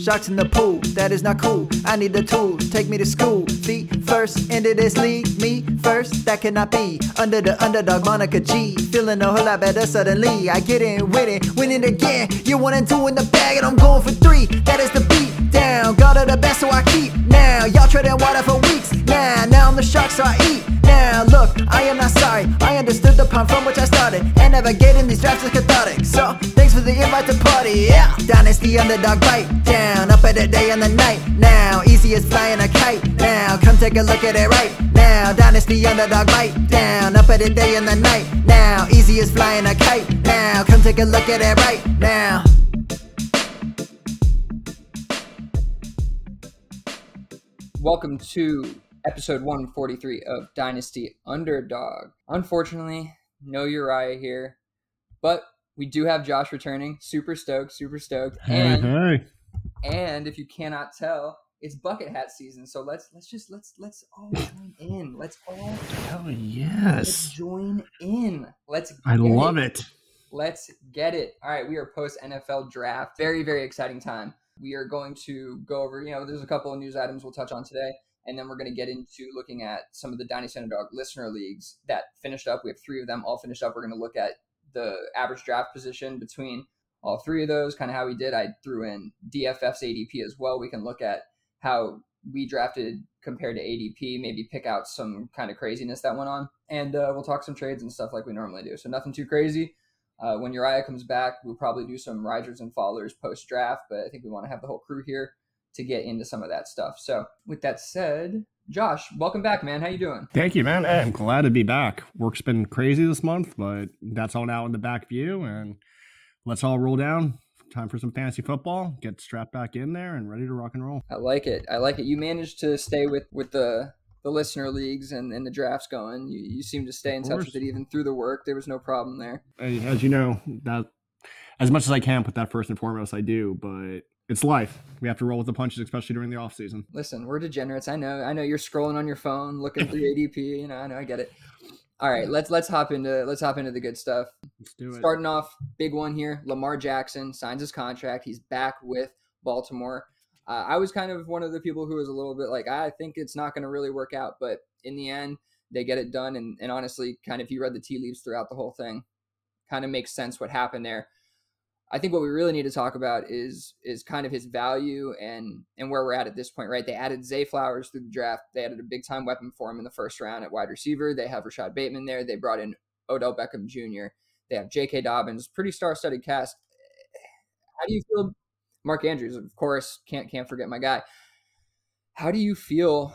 Sharks in the pool, that is not cool. I need the tools, take me to school. Feet first into this league, me first, that cannot be. Under the underdog, Monica G. Feeling a whole lot better suddenly. I get in with it, winning again. You're 1 and 2 in the bag, and I'm going for 3. That is the beat down. God of the best, so I keep. Now, y'all treading water for weeks. Now I'm the shark, so I eat. Now, look, I am not sorry. I understood the pun from which I started. And navigating these drafts is cathartic. So, thanks for the invite to party, yeah. Dynasty underdog bite down. Up at the day and the night. Now, easy as flying a kite. Now, come take a look at it right now. Dynasty underdog bite down. Up at the day and the night. Now, easy as flying a kite. Now, come take a look at it right now. Welcome to episode 143 of Dynasty Underdog. Unfortunately, no Uriah here, but we do have Josh returning. Super stoked. Hey. And if you cannot tell, it's bucket hat season. So let's all join in. Let's join in. I love it. Let's get it. All right, we are post NFL draft. Very, very exciting time. We are going to go over, there's a couple of news items we'll touch on today, and then we're going to get into looking at some of the Dynasty Underdog listener leagues that finished up. We have 3 of them all finished up. We're going to look at the average draft position between all 3 of those, kind of how we did. I threw in DFF's ADP as well. We can look at how we drafted compared to ADP, maybe pick out some kind of craziness that went on, and we'll talk some trades and stuff like we normally do. So nothing too crazy. When Uriah comes back, we'll probably do some risers and fallers post-draft, but I think we want to have the whole crew here to get into some of that stuff. So with that said, Josh, welcome back, man. How you doing? Thank you, man. Hey, I'm glad to be back. Work's been crazy this month, but that's all now in the back view, and let's all roll down. Time for some fantasy football. Get strapped back in there and ready to rock and roll. I like it. You managed to stay with the listener leagues and the drafts going. You seem to stay in touch with it even through the work. There was no problem there. As you know, that as much as I can put that first and foremost, I do, but it's life. We have to roll with the punches, especially during the off season. Listen, we're degenerates. I know you're scrolling on your phone, looking through ADP. I know, I get it. All right, let's hop into the good stuff. Let's do it. Starting off, big one here. Lamar Jackson signs his contract. He's back with Baltimore. I was kind of one of the people who was a little bit like, I think it's not going to really work out. But in the end, they get it done. And honestly, kind of if you read the tea leaves throughout the whole thing, kind of makes sense what happened there. I think what we really need to talk about is kind of his value and where we're at this point, right? They added Zay Flowers through the draft. They added a big-time weapon for him in the first round at wide receiver. They have Rashad Bateman there. They brought in Odell Beckham Jr. They have J.K. Dobbins. Pretty star-studded cast. How do you feel? Mark Andrews, of course, can't forget my guy. How do you feel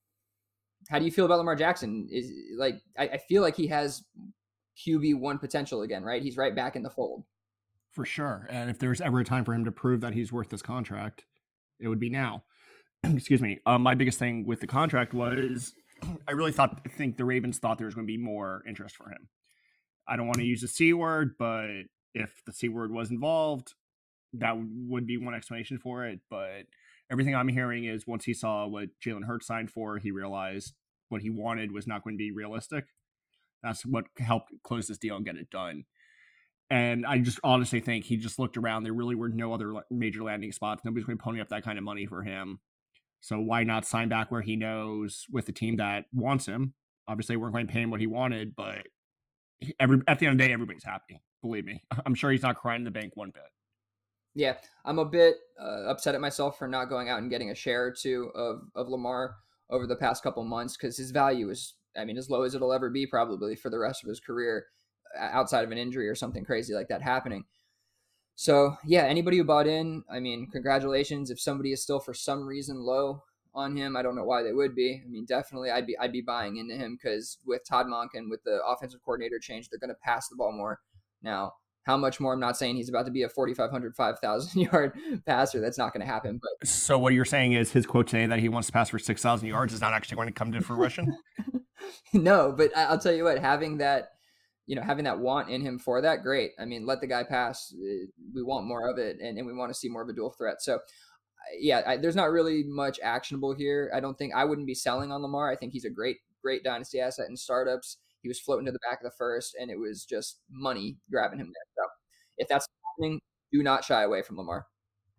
about Lamar Jackson? I feel like he has QB1 potential again, right? He's right back in the fold. For sure. And if there's ever a time for him to prove that he's worth this contract, it would be now. Excuse me. My biggest thing with the contract was I think the Ravens thought there was going to be more interest for him. I don't want to use the C word, but if the C word was involved, that would be one explanation for it. But everything I'm hearing is once he saw what Jalen Hurts signed for, he realized what he wanted was not going to be realistic. That's what helped close this deal and get it done. And I just honestly think he just looked around. There really were no other major landing spots. Nobody's going to pony up that kind of money for him. So why not sign back where he knows with the team that wants him? Obviously, we're going to pay him what he wanted, but at the end of the day, everybody's happy. Believe me. I'm sure he's not crying in the bank one bit. Yeah, I'm a bit upset at myself for not going out and getting a share or two of Lamar over the past couple months because his value is, as low as it'll ever be probably for the rest of his career outside of an injury or something crazy like that happening. So, yeah, anybody who bought in, congratulations. If somebody is still for some reason low on him, I don't know why they would be. Definitely I'd be buying into him because with Todd Monken, with the offensive coordinator change, they're going to pass the ball more. Now, how much more? I'm not saying he's about to be a 4,500, 5,000 yard passer. That's not going to happen. But so what you're saying is his quote today that he wants to pass for 6,000 yards is not actually going to come to fruition? No, but I'll tell you what, having that want in him for that, great. Let the guy pass. We want more of it, and we want to see more of a dual threat. So, there's not really much actionable here. I wouldn't be selling on Lamar. I think he's a great dynasty asset in startups. He was floating to the back of the first, and it was just money grabbing him there. So if that's happening, do not shy away from Lamar.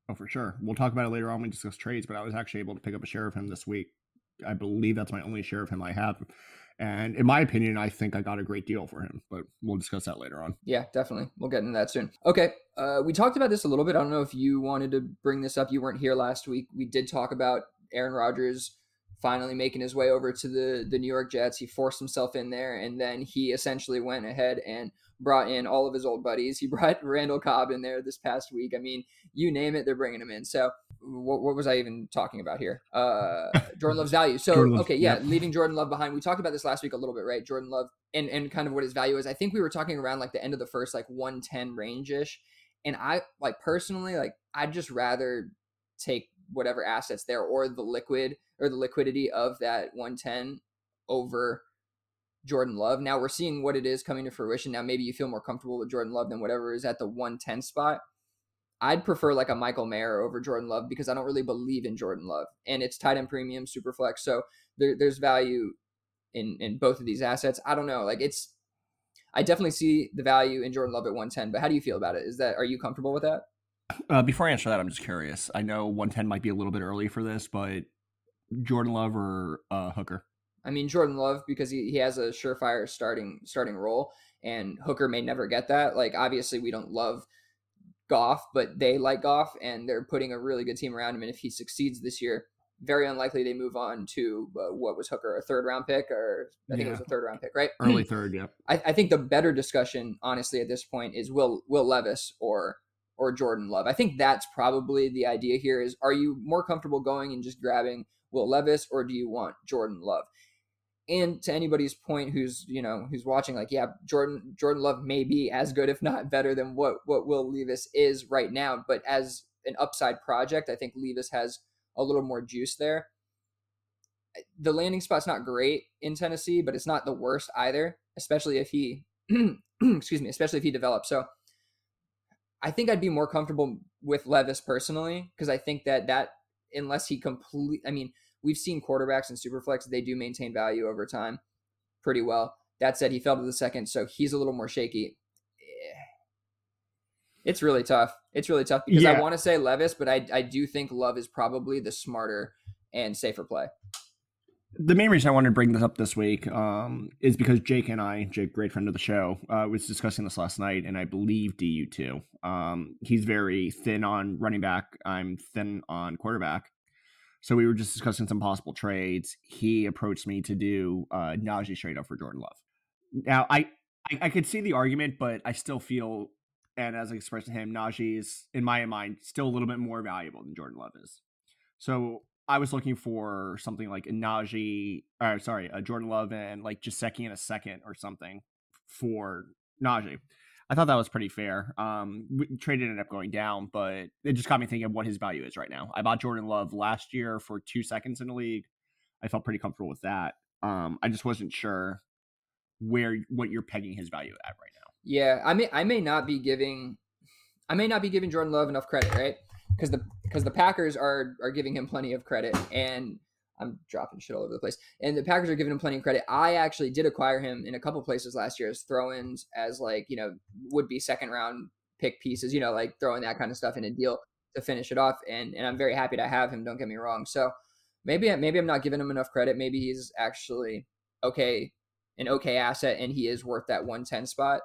Oh, for sure. We'll talk about it later on when we discuss trades, but I was actually able to pick up a share of him this week. I believe that's my only share of him I have. And in my opinion, I think I got a great deal for him, but we'll discuss that later on. Yeah, definitely. We'll get into that soon. Okay. We talked about this a little bit. I don't know if you wanted to bring this up. You weren't here last week. We did talk about Aaron Rodgers finally making his way over to the New York Jets. He forced himself in there, and then he essentially went ahead and brought in all of his old buddies. He brought Randall Cobb in there this past week. I mean, you name it, they're bringing him in. So what was I even talking about here? Jordan Love's value. So, okay, yeah, leaving Jordan Love behind. We talked about this last week a little bit, right? Jordan Love and kind of what his value is. I think we were talking around like the end of the first, like 110 range-ish. And I like personally, like I'd just rather take whatever assets there or the liquidity of that 110 over Jordan Love. Now we're seeing what it is coming to fruition. Now maybe you feel more comfortable with Jordan Love than whatever is at the 110 spot. I'd prefer like a Michael Mayer over Jordan Love because I don't really believe in Jordan Love, and it's tight end premium, super flex. So there's value in both of these assets. I don't know. Like I definitely see the value in Jordan Love at 110, but how do you feel about it? Are you comfortable with that? Before I answer that, I'm just curious. I know 110 might be a little bit early for this, but Jordan Love or Hooker? I mean, Jordan Love, because he has a surefire starting role, and Hooker may never get that. Like, obviously, we don't love Goff, but they like Goff, and they're putting a really good team around him. And if he succeeds this year, very unlikely they move on to what was Hooker, a third-round pick, or I think it was a third-round pick, right? Early third, yeah. I think the better discussion, honestly, at this point is Will Levis or Jordan Love. I think that's probably the idea here is, are you more comfortable going and just grabbing Will Levis, or do you want Jordan Love? And to anybody's point who's watching, like, yeah, Jordan Love may be as good, if not better, than what Will Levis is right now. But as an upside project, I think Levis has a little more juice there. The landing spot's not great in Tennessee, but it's not the worst either, especially if he especially if he develops. So I think I'd be more comfortable with Levis personally, because I think that unless he we've seen quarterbacks in Superflex, they do maintain value over time pretty well. That said, he fell to the second, so he's a little more shaky. It's really tough. Because I want to say Levis, but I do think Love is probably the smarter and safer play. The main reason I wanted to bring this up this week is because Jake, great friend of the show, was discussing this last night, and I believe DU too. He's very thin on running back. I'm thin on quarterback. So we were just discussing some possible trades. He approached me to do Najee straight up for Jordan Love. Now, I could see the argument, but I still feel, and as I expressed to him, Najee is, in my mind, still a little bit more valuable than Jordan Love is. So I was looking for something like a Jordan Love and like Gesicki in a second or something for Najee. I thought that was pretty fair. Trade ended up going down, but it just got me thinking of what his value is right now. I bought Jordan Love last year for 2 seconds in the league. I felt pretty comfortable with that. I just wasn't sure what you're pegging his value at right now. Yeah, I may not be giving Jordan Love enough credit, right? Because the Packers are giving him plenty of credit, and I'm dropping shit all over the place. And the Packers are giving him plenty of credit. I actually did acquire him in a couple places last year as throw-ins, as like, would be second round pick pieces, like throwing that kind of stuff in a deal to finish it off. And I'm very happy to have him. Don't get me wrong. So maybe I'm not giving him enough credit. Maybe he's actually an okay asset, and he is worth that 110 spot.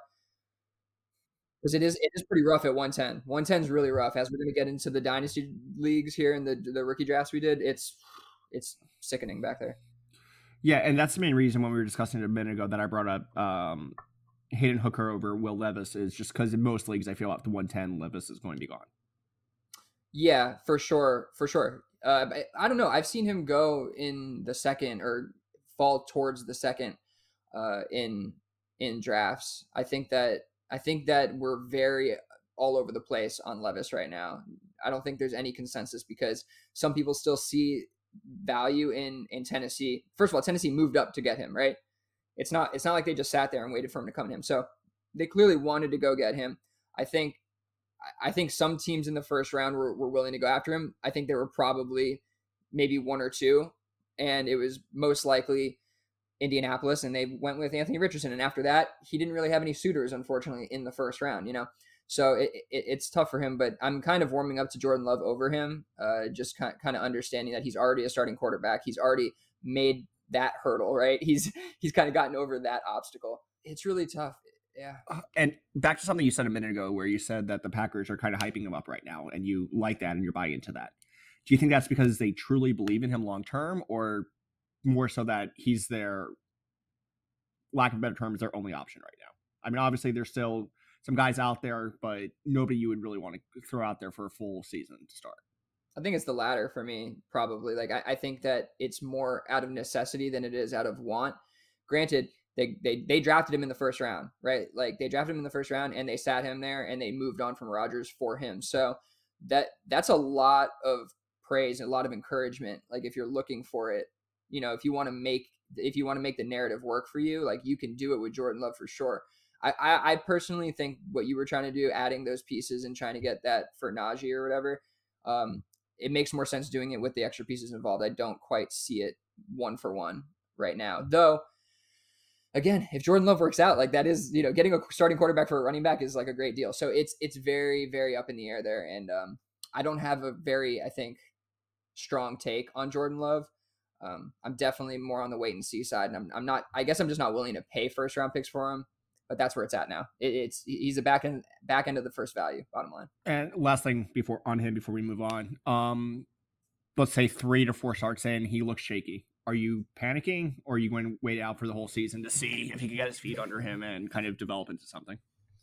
Because it is pretty rough at 110. 110 is really rough. As we're going to get into the dynasty leagues here and the rookie drafts we did, it's sickening back there. Yeah, and that's the main reason when we were discussing it a minute ago that I brought up Hayden Hooker over Will Levis, is just because in most leagues I feel after 110 Levis is going to be gone. Yeah, for sure. I don't know. I've seen him go in the second or fall towards the second in drafts. I think that we're very all over the place on Levis right now. I don't think there's any consensus because some people still see value in Tennessee. First of all, Tennessee moved up to get him, right? It's not like they just sat there and waited for him to come to him. So they clearly wanted to go get him. I think some teams in the first round were willing to go after him. I think there were probably maybe one or two, and it was most likely Indianapolis, and they went with Anthony Richardson. And after that, he didn't really have any suitors, unfortunately, in the first round, So it's tough for him, but I'm kind of warming up to Jordan Love over him, just kind of understanding that he's already a starting quarterback. He's already made that hurdle, right? He's kind of gotten over that obstacle. It's really tough. Yeah. And back to something you said a minute ago where you said that the Packers are kind of hyping him up right now and you like that and you're buying into that. Do you think that's because they truly believe in him long term, or more so that he's their, lack of a better term, is their only option right now? I mean, obviously there's still some guys out there, but nobody you would really want to throw out there for a full season to start. I think it's the latter for me, probably. Like, I think that it's more out of necessity than it is out of want. Granted, they drafted him in the first round, right? Like, they drafted him in the first round and they sat him there and they moved on from Rodgers for him. So that's a lot of praise and a lot of encouragement. Like, if you're looking for it, if you want to make the narrative work for you, like, you can do it with Jordan Love for sure. I personally think what you were trying to do, adding those pieces and trying to get that for Najee or whatever, it makes more sense doing it with the extra pieces involved. I don't quite see it one for one right now, though. Again, if Jordan Love works out, like, that is, getting a starting quarterback for a running back is like a great deal. So it's very, very up in the air there. And I don't have a very, I think, strong take on Jordan Love. I'm definitely more on the wait and see side, and I'm not. I guess I'm just not willing to pay first round picks for him. But that's where it's at now. He's a back end of the first value, bottom line. And last thing before we move on, let's say 3 to 4 starts in, he looks shaky. Are you panicking, or are you going to wait out for the whole season to see if he can get his feet under him and kind of develop into something?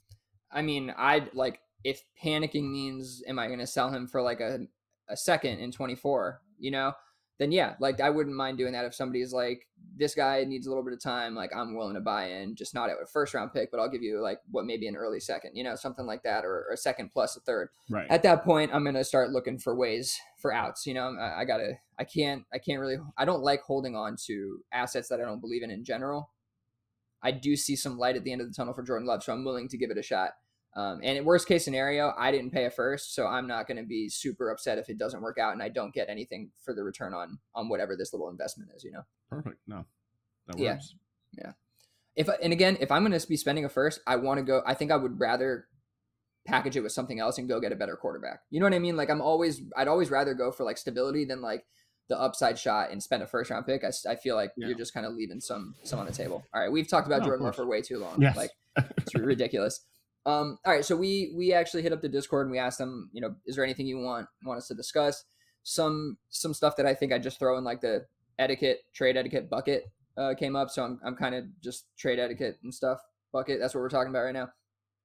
I mean, if panicking means, am I going to sell him for like a second in 24? Then yeah, like, I wouldn't mind doing that if somebody's like, this guy needs a little bit of time, like, I'm willing to buy in, just not at a first round pick, but I'll give you like what, maybe an early second, something like that, or a second plus a third. Right. At that point, I'm going to start looking for ways for outs. I can't really, I don't like holding on to assets that I don't believe in general. I do see some light at the end of the tunnel for Jordan Love, so I'm willing to give it a shot. And in worst case scenario, I didn't pay a first, so I'm not going to be super upset if it doesn't work out and I don't get anything for the return on whatever this little investment is. Perfect. No, that works. Yeah. If I'm going to be spending a first, I think I would rather package it with something else and go get a better quarterback. You know what I mean? Like, I'd always rather go for like stability than like the upside shot and spend a first round pick. I feel like you're just kind of leaving some on the table. All right, we've talked about Jordan Love for way too long. Yes. Like, it's ridiculous. All right, so we actually hit up the Discord and we asked them, is there anything you want us to discuss? Some stuff that I think I just throw in like the trade etiquette bucket came up. So I'm kind of just trade etiquette and stuff bucket. That's what we're talking about right now.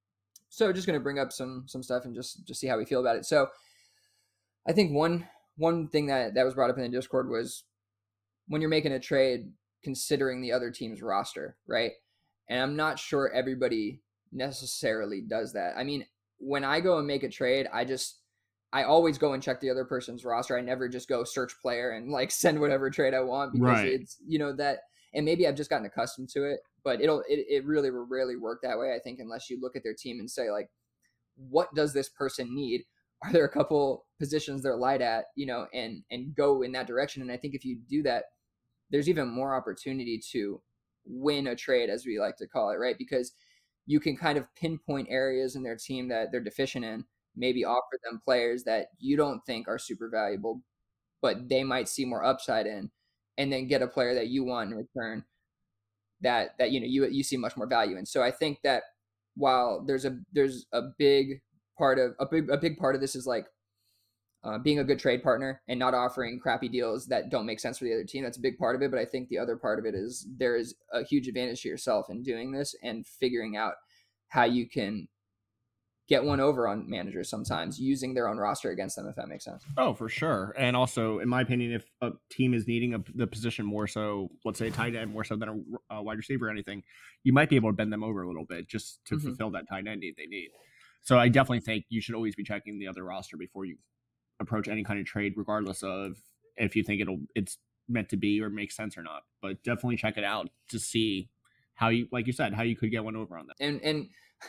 So just going to bring up some stuff and just see how we feel about it. So I think one thing that was brought up in the Discord was when you're making a trade, considering the other team's roster, right? And I'm not sure everybody necessarily does that. I mean, when I go and make a trade, I always go and check the other person's roster. I never just go search player and like send whatever trade I want, because it's that, and maybe I've just gotten accustomed to it, but it really will rarely work that way, I think, unless you look at their team and say, like, what does this person need? Are there a couple positions they're light at, and go in that direction? And I think if you do that, there's even more opportunity to win a trade, as we like to call it, right? Because you can kind of pinpoint areas in their team that they're deficient in, maybe offer them players that you don't think are super valuable, but they might see more upside in, and then get a player that you want in return that you see much more value in. So I think that while there's a big part of this is like being a good trade partner and not offering crappy deals that don't make sense for the other team. That's a big part of it. But I think the other part of it is there is a huge advantage to yourself in doing this and figuring out how you can get one over on managers sometimes using their own roster against them, if that makes sense. Oh, for sure. And also, in my opinion, if a team is needing the position more so, let's say tight end more so than a wide receiver or anything, you might be able to bend them over a little bit just to fulfill that tight end need they need. So I definitely think you should always be checking the other roster before you approach any kind of trade, regardless of if you think it's meant to be or makes sense or not. But definitely check it out to see how you, like you said, how you could get one over on that. And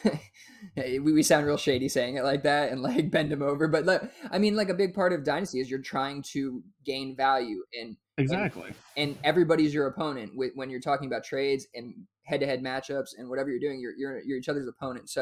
we sound real shady saying it like that and like bend them over, but I mean, like, a big part of Dynasty is you're trying to gain value, and exactly, and everybody's your opponent when you're talking about trades and head-to-head matchups and whatever you're doing. You're each other's opponent, so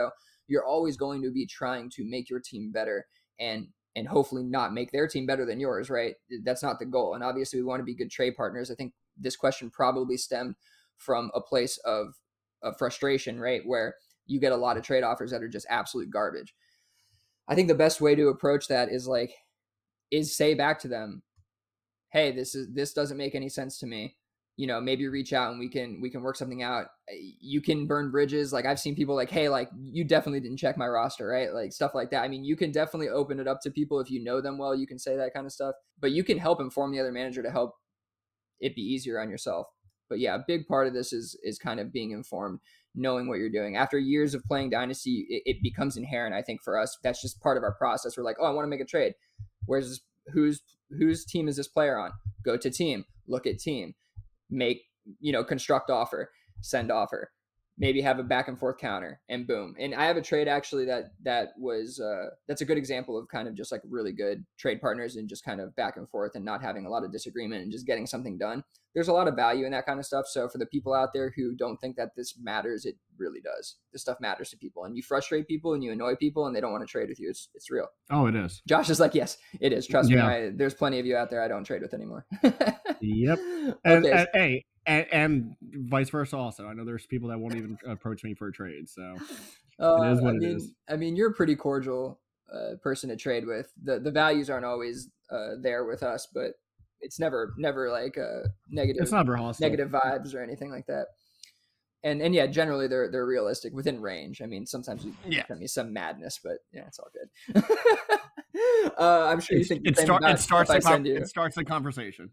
you're always going to be trying to make your team better and hopefully not make their team better than yours, right? That's not the goal. And obviously we want to be good trade partners. I think this question probably stemmed from a place of frustration, right? Where you get a lot of trade offers that are just absolute garbage. I think the best way to approach that is say back to them, hey, this doesn't make any sense to me. You know, maybe reach out and we can work something out. You can burn bridges. Like I've seen people like, hey, like you definitely didn't check my roster, right? Like stuff like that. I mean, you can definitely open it up to people if you know them well. You can say that kind of stuff, but you can help inform the other manager to help it be easier on yourself. But yeah, a big part of this is kind of being informed, knowing what you're doing. After years of playing Dynasty, it becomes inherent. I think for us, that's just part of our process. We're like, oh, I want to make a trade. Where's this? Whose team is this player on? Go to team, look at team, make, construct offer, send offer, maybe have a back and forth counter, and boom. And I have a trade actually that's a good example of kind of just like really good trade partners and just kind of back and forth and not having a lot of disagreement and just getting something done. There's a lot of value in that kind of stuff. So for the people out there who don't think that this matters, it really does. This stuff matters to people, and you frustrate people and you annoy people and they don't want to trade with you. It's real. Oh, it is. Josh is like, yes, it is. Trust me. There's plenty of you out there I don't trade with anymore. Yep. Okay. And vice versa also. I know there's people that won't even approach me for a trade. So it is what it is. I mean, you're a pretty cordial person to trade with. The values aren't always there with us, but it's never like negative. It's never hostile. Negative vibes or anything like that. And yeah, generally they're realistic within range. I mean, sometimes you send me some madness, but yeah, it's all good. I'm sure you think it starts the conversation.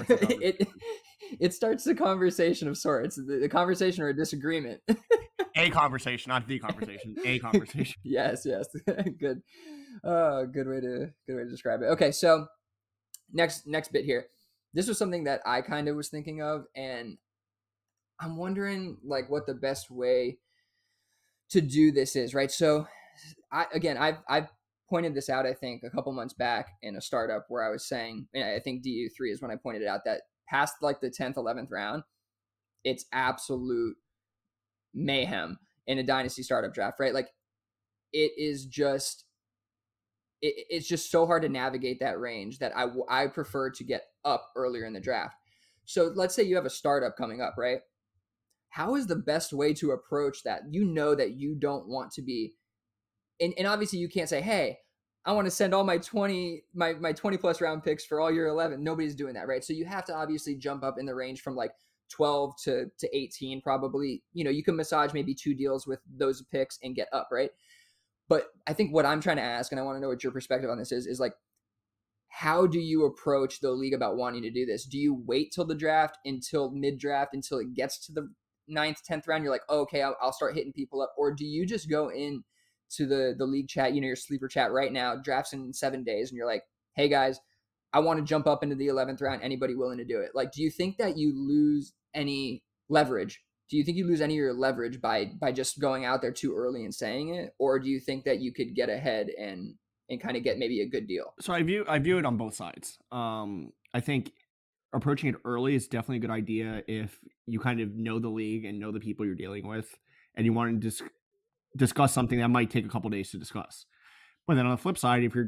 It starts the conversation of sorts. The conversation or a disagreement. A conversation, not the conversation. A conversation. Yes. Good. Good way to describe it. Okay, so next bit here. This was something that I kind of was thinking of, and I'm wondering like what the best way to do this is, right? So I've pointed this out, I think, a couple months back in a startup where I was saying, and I think DU3 is when I pointed it out, that past like the 10th, 11th round, it's absolute mayhem in a dynasty startup draft, right? Like it's just so hard to navigate that range that I prefer to get up earlier in the draft. So let's say you have a startup coming up, right? How is the best way to approach that? You know that you don't want to be, and obviously you can't say, hey, I want to send all my 20 plus round picks for all your 11. Nobody's doing that, right? So you have to obviously jump up in the range from like 12 to 18 probably. You can massage maybe 2 deals with those picks and get up, right? But I think what I'm trying to ask, and I want to know what your perspective on this is like, how do you approach the league about wanting to do this? Do you wait till the draft, until mid-draft, until it gets to the 9th, 10th round? You're like, oh, okay, I'll start hitting people up. Or do you just go in to the league chat, your sleeper chat right now, drafts in 7 days, and you're like, hey guys, I want to jump up into the 11th round. Anybody willing to do it? Like, do you think that you lose any leverage? Do you think you lose any of your leverage by just going out there too early and saying it? Or do you think that you could get ahead and kind of get maybe a good deal? So I view it on both sides. I think approaching it early is definitely a good idea if you kind of know the league and know the people you're dealing with, and you want to discuss something that might take a couple days to discuss. But then on the flip side, if you're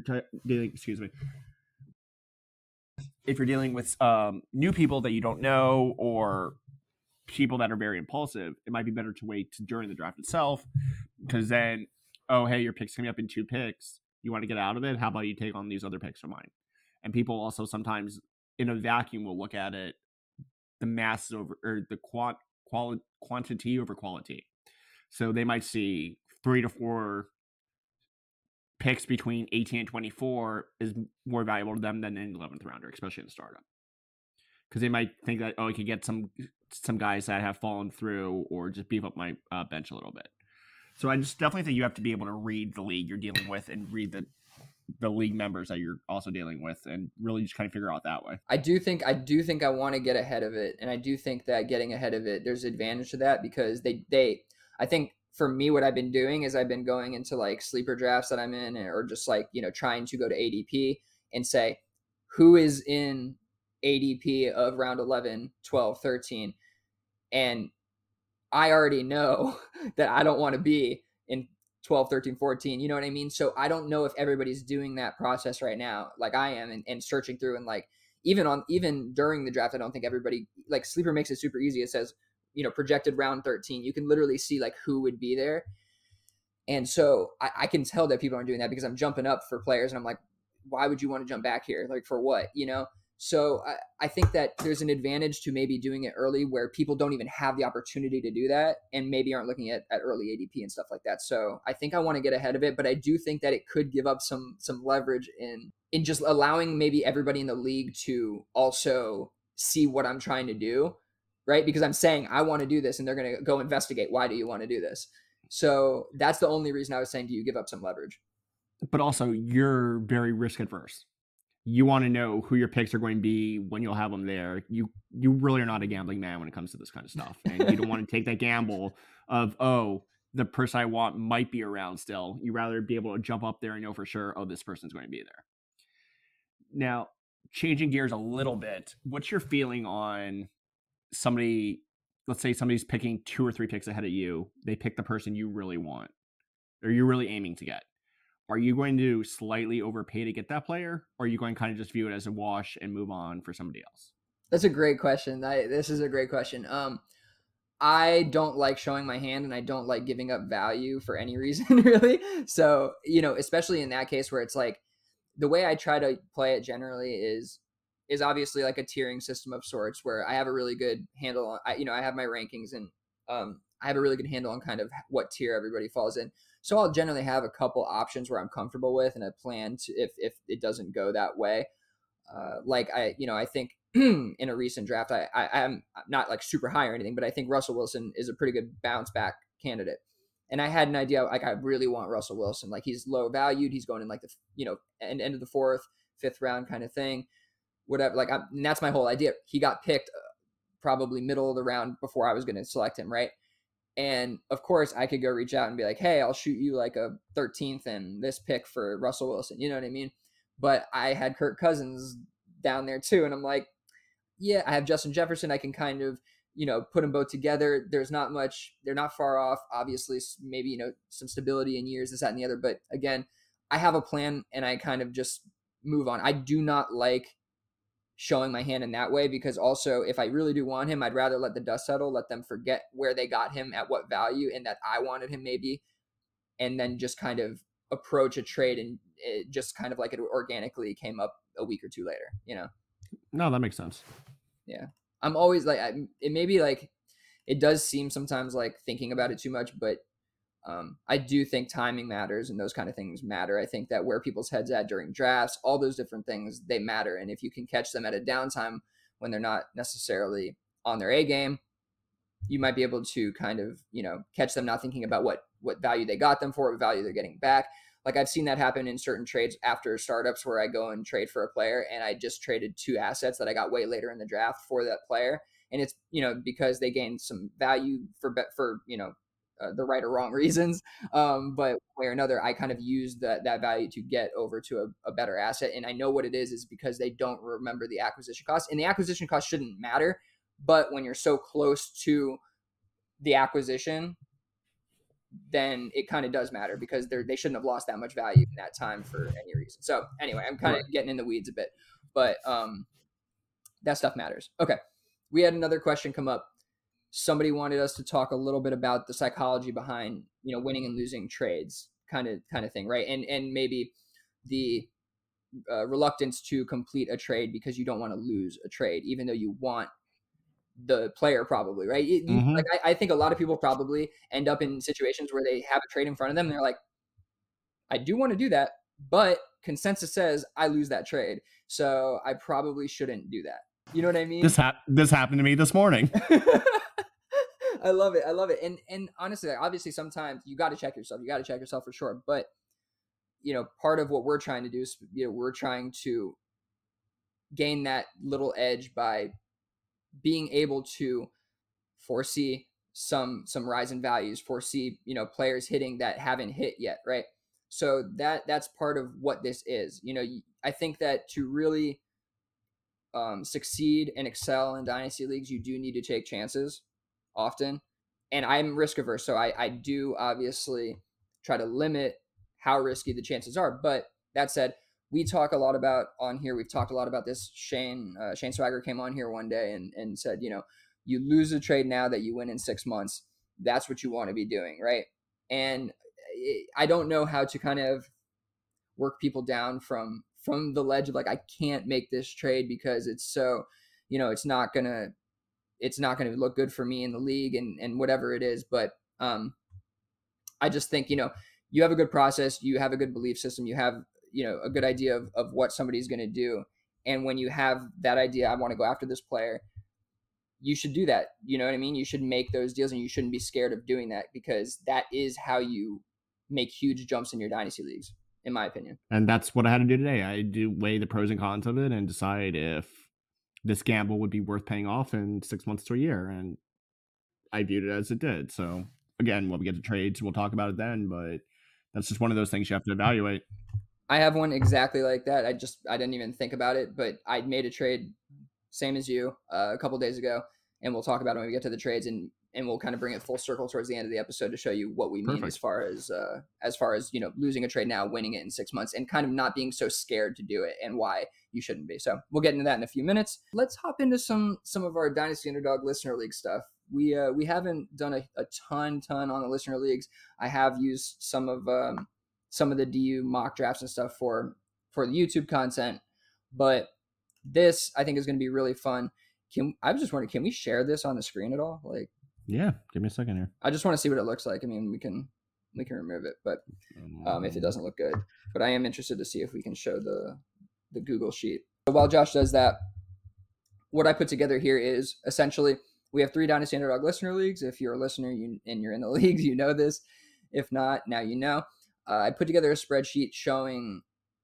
dealing with new people that you don't know, or people that are very impulsive, it might be better to wait during the draft itself, because then, oh, hey, your pick's coming up in 2 picks. You want to get out of it? How about you take on these other picks of mine? And people also sometimes in a vacuum will look at it, the mass over, or the quantity over quality. So they might see 3 to 4 picks between 18 and 24 is more valuable to them than an 11th rounder, especially in the startup. Because they might think that, oh, I could get some guys that have fallen through, or just beef up my bench a little bit. So I just definitely think you have to be able to read the league you're dealing with and read the league members that you're also dealing with, and really just kind of figure out that way. I do think I want to get ahead of it, and I do think that getting ahead of it, there's advantage to that, because I think for me, what I've been doing is I've been going into like sleeper drafts that I'm in, or just like, trying to go to ADP and say, who is in ADP of round 11, 12, 13. And I already know that I don't want to be in 12, 13, 14, you know what I mean? So I don't know if everybody's doing that process right now, like I am, and searching through, and like, even during the draft, I don't think everybody, like, Sleeper makes it super easy. It says, projected round 13. You can literally see like who would be there. And so I can tell that people aren't doing that because I'm jumping up for players and I'm like, why would you want to jump back here? Like, for what, So I think that there's an advantage to maybe doing it early where people don't even have the opportunity to do that and maybe aren't looking at early ADP and stuff like that. So I think I want to get ahead of it, but I do think that it could give up some leverage in just allowing maybe everybody in the league to also see what I'm trying to do, right? Because I'm saying I want to do this and they're going to go investigate. Why do you want to do this? So that's the only reason I was saying, do you give up some leverage? But also, you're very risk adverse. You want to know who your picks are going to be when you'll have them there. You really are not a gambling man when it comes to this kind of stuff. And you don't want to take that gamble of, the person I want might be around still. You rather be able to jump up there and know for sure, this person's going to be there. Now, changing gears a little bit, what's your feeling on somebody, let's say somebody's picking 2 or 3 picks ahead of you. They pick the person you really want or you're really aiming to get. Are you going to slightly overpay to get that player? Or are you going to kind of just view it as a wash and move on for somebody else? That's a great question. This is a great question. I don't like showing my hand and I don't like giving up value for any reason, really. So, especially in that case where it's like, the way I try to play it generally is obviously like a tiering system of sorts where I have a really good handle on, I have my rankings and I have a really good handle on kind of what tier everybody falls in. So I'll generally have a couple options where I'm comfortable with and I plan to, if it doesn't go that way. I think in a recent draft, I'm not like super high or anything, but I think Russell Wilson is a pretty good bounce back candidate. And I had an idea, like, I really want Russell Wilson. Like, he's low valued. He's going in like the, end of the 4th, 5th round kind of thing, whatever. Like, and that's my whole idea. He got picked probably middle of the round before I was going to select him. Right. And of course I could go reach out and be like, hey, I'll shoot you like a 13th and this pick for Russell Wilson. You know what I mean? But I had Kirk Cousins down there too. And I'm like, yeah, I have Justin Jefferson. I can kind of, put them both together. There's not much, they're not far off. Obviously, maybe, some stability in years, this, that, and the other. But again, I have a plan and I kind of just move on. I do not like showing my hand in that way because also if I really do want him, I'd rather let the dust settle, let them forget where they got him at what value and that I wanted him maybe, and then just kind of approach a trade and it just kind of like it organically came up a week or two later, No, that makes sense. Yeah. I'm always like, it may be like, it does seem sometimes like thinking about it too much, but I do think timing matters and those kind of things matter. I think that where people's heads at during drafts, all those different things, they matter. And if you can catch them at a downtime when they're not necessarily on their A game, you might be able to kind of, catch them not thinking about what value they got them for, what value they're getting back. Like I've seen that happen in certain trades after startups where I go and trade for a player and I just traded 2 assets that I got way later in the draft for that player. And it's, because they gained some value for the right or wrong reasons. But one way or another, I kind of used that value to get over to a better asset. And I know what it is because they don't remember the acquisition cost. And the acquisition cost shouldn't matter. But when you're so close to the acquisition, then it kind of does matter because they shouldn't have lost that much value in that time for any reason. So anyway, I'm kind of getting in the weeds a bit, but that stuff matters. Okay. We had another question come up. Somebody wanted us to talk a little bit about the psychology behind, winning and losing trades kind of thing. Right. And maybe the reluctance to complete a trade because you don't want to lose a trade, even though you want the player probably, right? Like I think a lot of people probably end up in situations where they have a trade in front of them and they're like, I do want to do that, but consensus says I lose that trade. So I probably shouldn't do that. You know what I mean? This happened to me this morning. I love it. And honestly, obviously sometimes you got to check yourself. You got to check yourself for sure. But, part of what we're trying to do is, we're trying to gain that little edge by being able to foresee some rise in values, foresee, players hitting that haven't hit yet. Right. So that's part of what this is. I think that to really succeed and excel in dynasty leagues, you do need to take chances often. And I'm risk averse. So I do obviously try to limit how risky the chances are. But that said, we talk a lot about on here. We've talked a lot about this. Shane Swagger came on here one day and said, you lose a trade now that you win in 6 months. That's what you want to be doing, right? And I don't know how to kind of work people down from the ledge of like, I can't make this trade because it's so, it's not gonna look good for me in the league and whatever it is. But I just think, you have a good process, you have a good belief system, you have, a good idea of what somebody's going to do. And when you have that idea, I want to go after this player, you should do that. You know what I mean? You should make those deals, and you shouldn't be scared of doing that, because that is how you make huge jumps in your dynasty leagues, in my opinion. And that's what I had to do today. I do weigh the pros and cons of it and decide if this gamble would be worth paying off in 6 months to a year. And I viewed it as it did. So again, when we get to trades, we'll talk about it then, but that's just one of those things you have to evaluate. I have one exactly like that. I didn't even think about it, but I made a trade, same as you, a couple days ago, and we'll talk about it when we get to the trades, and we'll kind of bring it full circle towards the end of the episode to show you what we mean. Perfect. as far as losing a trade now, winning it in 6 months, and kind of not being so scared to do it, and why you shouldn't be. So we'll get into that in a few minutes. Let's hop into some of our Dynasty Underdog Listener League stuff. We haven't done a ton on the Listener Leagues. I have used some of the DU mock drafts and stuff for the YouTube content, but this I think is going to be really fun. I was just wondering, can we share this on the screen at all? Like, yeah, give me a second here. I just want to see what it looks like. I mean, we can remove it, but if it doesn't look good, but I am interested to see if we can show the Google sheet. So while Josh does that, what I put together here is essentially we have 3 Dynasty Underdog Listener Leagues. If you're a listener and you're in the leagues, you know this. If not, now you know. I put together a spreadsheet showing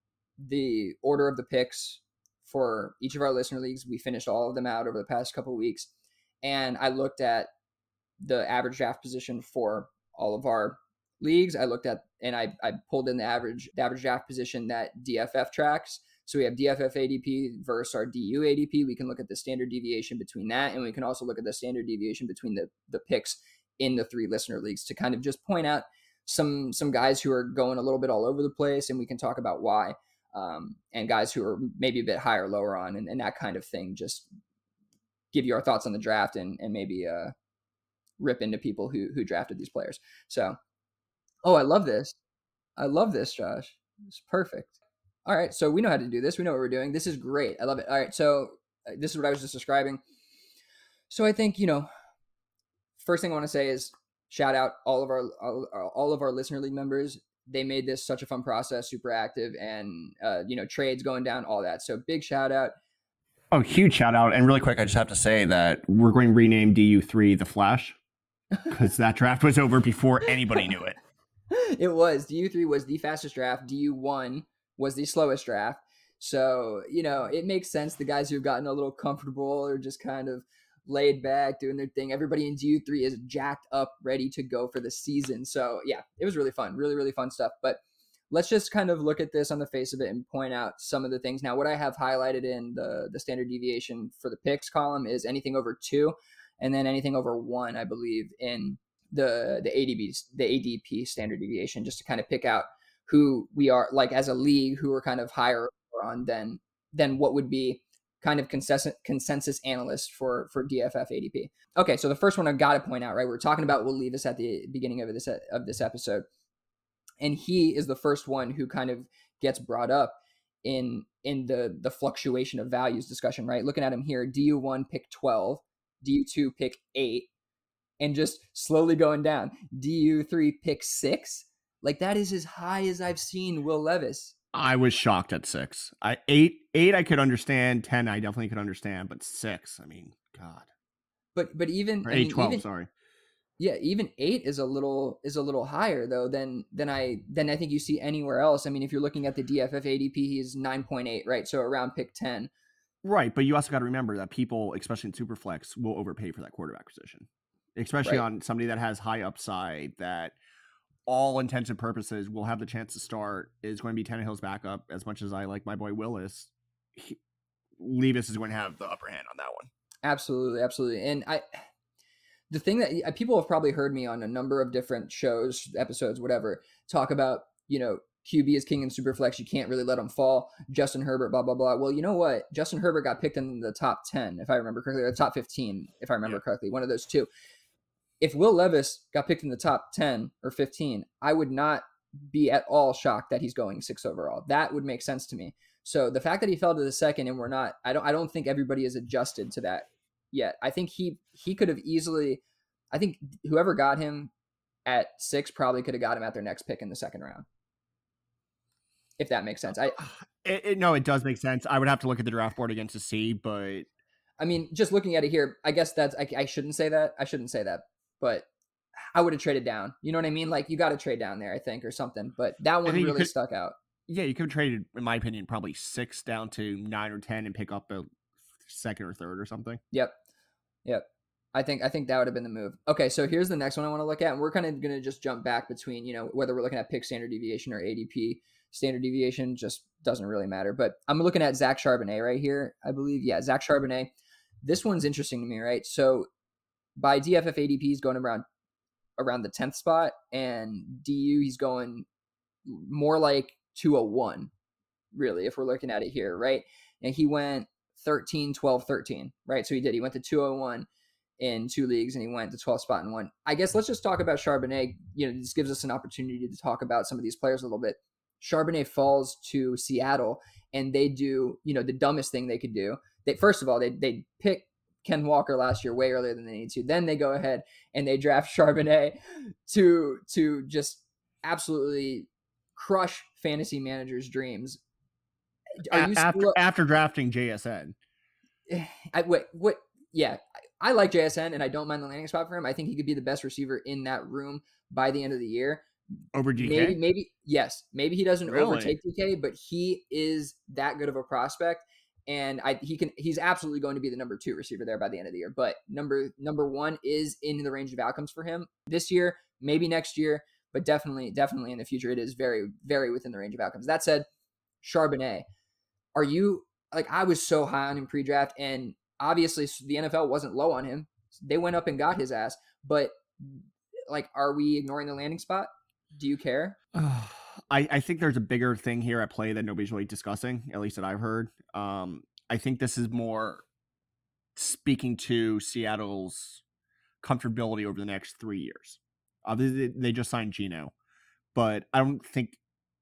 the order of the picks for each of our listener leagues. We finished all of them out over the past couple of weeks, and I looked at the average draft position for all of our leagues. I looked at, and I pulled in the average draft position that DFF tracks. So we have DFF ADP versus our DU ADP. We can look at the standard deviation between that, and we can also look at the standard deviation between the picks in the 3 listener leagues to kind of just point out some guys who are going a little bit all over the place, and we can talk about why, and guys who are maybe a bit higher, lower on, and that kind of thing. Just give you our thoughts on the draft and maybe rip into people who drafted these players. So, I love this, Josh. It's perfect. All right, so we know how to do this. We know what we're doing. This is great. I love it. All right, so this is what I was just describing. So I think, first thing I want to say is shout out all of our listener league members. They made this such a fun process, super active, and trades going down, all that. So big shout out. Oh, huge shout out. And really quick, I just have to say that we're going to rename DU3 The Flash, because that draft was over before anybody knew it. It was. DU3 was the fastest draft. DU1 was the slowest draft. So, it makes sense. The guys who've gotten a little comfortable or just kind of laid back, doing their thing. Everybody in DU3 is jacked up, ready to go for the season. So yeah, it was really fun, really, really fun stuff. But let's just kind of look at this on the face of it and point out some of the things. Now, what I have highlighted in the standard deviation for the picks column is anything over 2, and then anything over 1, I believe, in the ADP standard deviation, just to kind of pick out who we are, like as a league, who are kind of higher on than what would be kind of consensus analyst for DFF ADP. Okay, so the first one I got to point out, right? We're talking about Will Levis at the beginning of this episode, and he is the first one who kind of gets brought up in the fluctuation of values discussion, right? Looking at him here, DU1 pick 12, DU2 pick 8, and just slowly going down. DU3 pick 6, like that is as high as I've seen Will Levis. I was shocked at 6. 8 I could understand. 10 I definitely could understand, but 6, I mean, God. But even or 8, 12, sorry. Yeah, even 8 is a little higher though than I think you see anywhere else. I mean, if you're looking at the DFF ADP, he's 9.8, right? So around pick 10. Right, but you also got to remember that people, especially in Superflex, will overpay for that quarterback position, especially on somebody that has high upside that all intents and purposes will have the chance to start, is going to be Tannehill's backup. As much as I like my boy Willis, Levis is going to have the upper hand on that one. Absolutely. And the thing that people have probably heard me on a number of different shows, episodes, whatever, talk about, QB is king in Superflex. You can't really let him fall. Justin Herbert, blah, blah, blah. Well, you know what? Justin Herbert got picked in the top 10, if I remember correctly, or the top 15, if I remember correctly, one of those two. If Will Levis got picked in the top 10 or 15, I would not be at all shocked that he's going 6 overall. That would make sense to me. So the fact that he fell to the second and we're not, I don't think everybody is adjusted to that yet. I think he could have easily, I think whoever got him at 6 probably could have got him at their next pick in the second round. If that makes sense. No, it does make sense. I would have to look at the draft board again to see, but I mean, just looking at it here, I guess I shouldn't say that. I shouldn't say that, but I would have traded down. You know what I mean? Like, you got to trade down there, I think, or something. But that one really stuck out. Yeah, you could have traded, in my opinion, probably 6 down to 9 or 10 and pick up a second or third or something. Yep. I think that would have been the move. Okay, so here's the next one I want to look at, and we're kind of going to just jump back between, whether we're looking at pick standard deviation or ADP standard deviation, just doesn't really matter. But I'm looking at Zach Charbonnet right here, I believe. Yeah, Zach Charbonnet. This one's interesting to me, right? So by DFF ADP, he's going around the 10th spot, and DU, he's going more like 201, really, if we're looking at it here, right? And he went 13, 12, 13, right? So he went to 201 in 2 leagues, and he went to 12th spot in 1. I guess let's just talk about Charbonnet. This gives us an opportunity to talk about some of these players a little bit. Charbonnet falls to Seattle, and they do, the dumbest thing they could do. First of all, they pick Ken Walker last year way earlier than they need to. Then they go ahead and they draft Charbonnet to just absolutely crush fantasy managers' dreams. After drafting JSN? What? Yeah, I like JSN, and I don't mind the landing spot for him. I think he could be the best receiver in that room by the end of the year. Over DK? Maybe yes. Maybe he doesn't overtake DK, but he is that good of a prospect. And he's absolutely going to be the number 2 receiver there by the end of the year. But number 1 is in the range of outcomes for him this year, maybe next year, but definitely in the future. It is very, very within the range of outcomes. That said, Charbonnet, are you I was so high on him pre-draft, and obviously the NFL wasn't low on him. They went up and got his ass. But are we ignoring the landing spot? Do you care? I think there's a bigger thing here at play that nobody's really discussing, at least that I've heard. I think this is more speaking to Seattle's comfortability over the next 3 years. They just signed Geno, but I don't think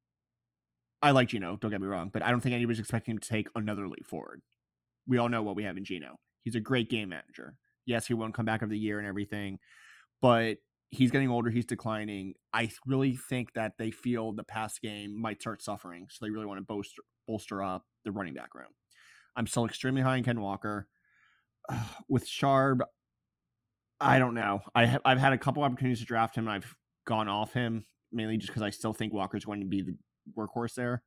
I like Geno, don't get me wrong, but I don't think anybody's expecting him to take another leap forward. We all know what we have in Geno. He's a great game manager. Yes, he won't come back of the year and everything, but he's getting older. He's declining. I really think that they feel the pass game might start suffering, so they really want to bolster up the running back room. I'm still extremely high in Ken Walker. With Sharb, I don't know. I've had a couple opportunities to draft him, and I've gone off him, mainly just because I still think Walker's going to be the workhorse there.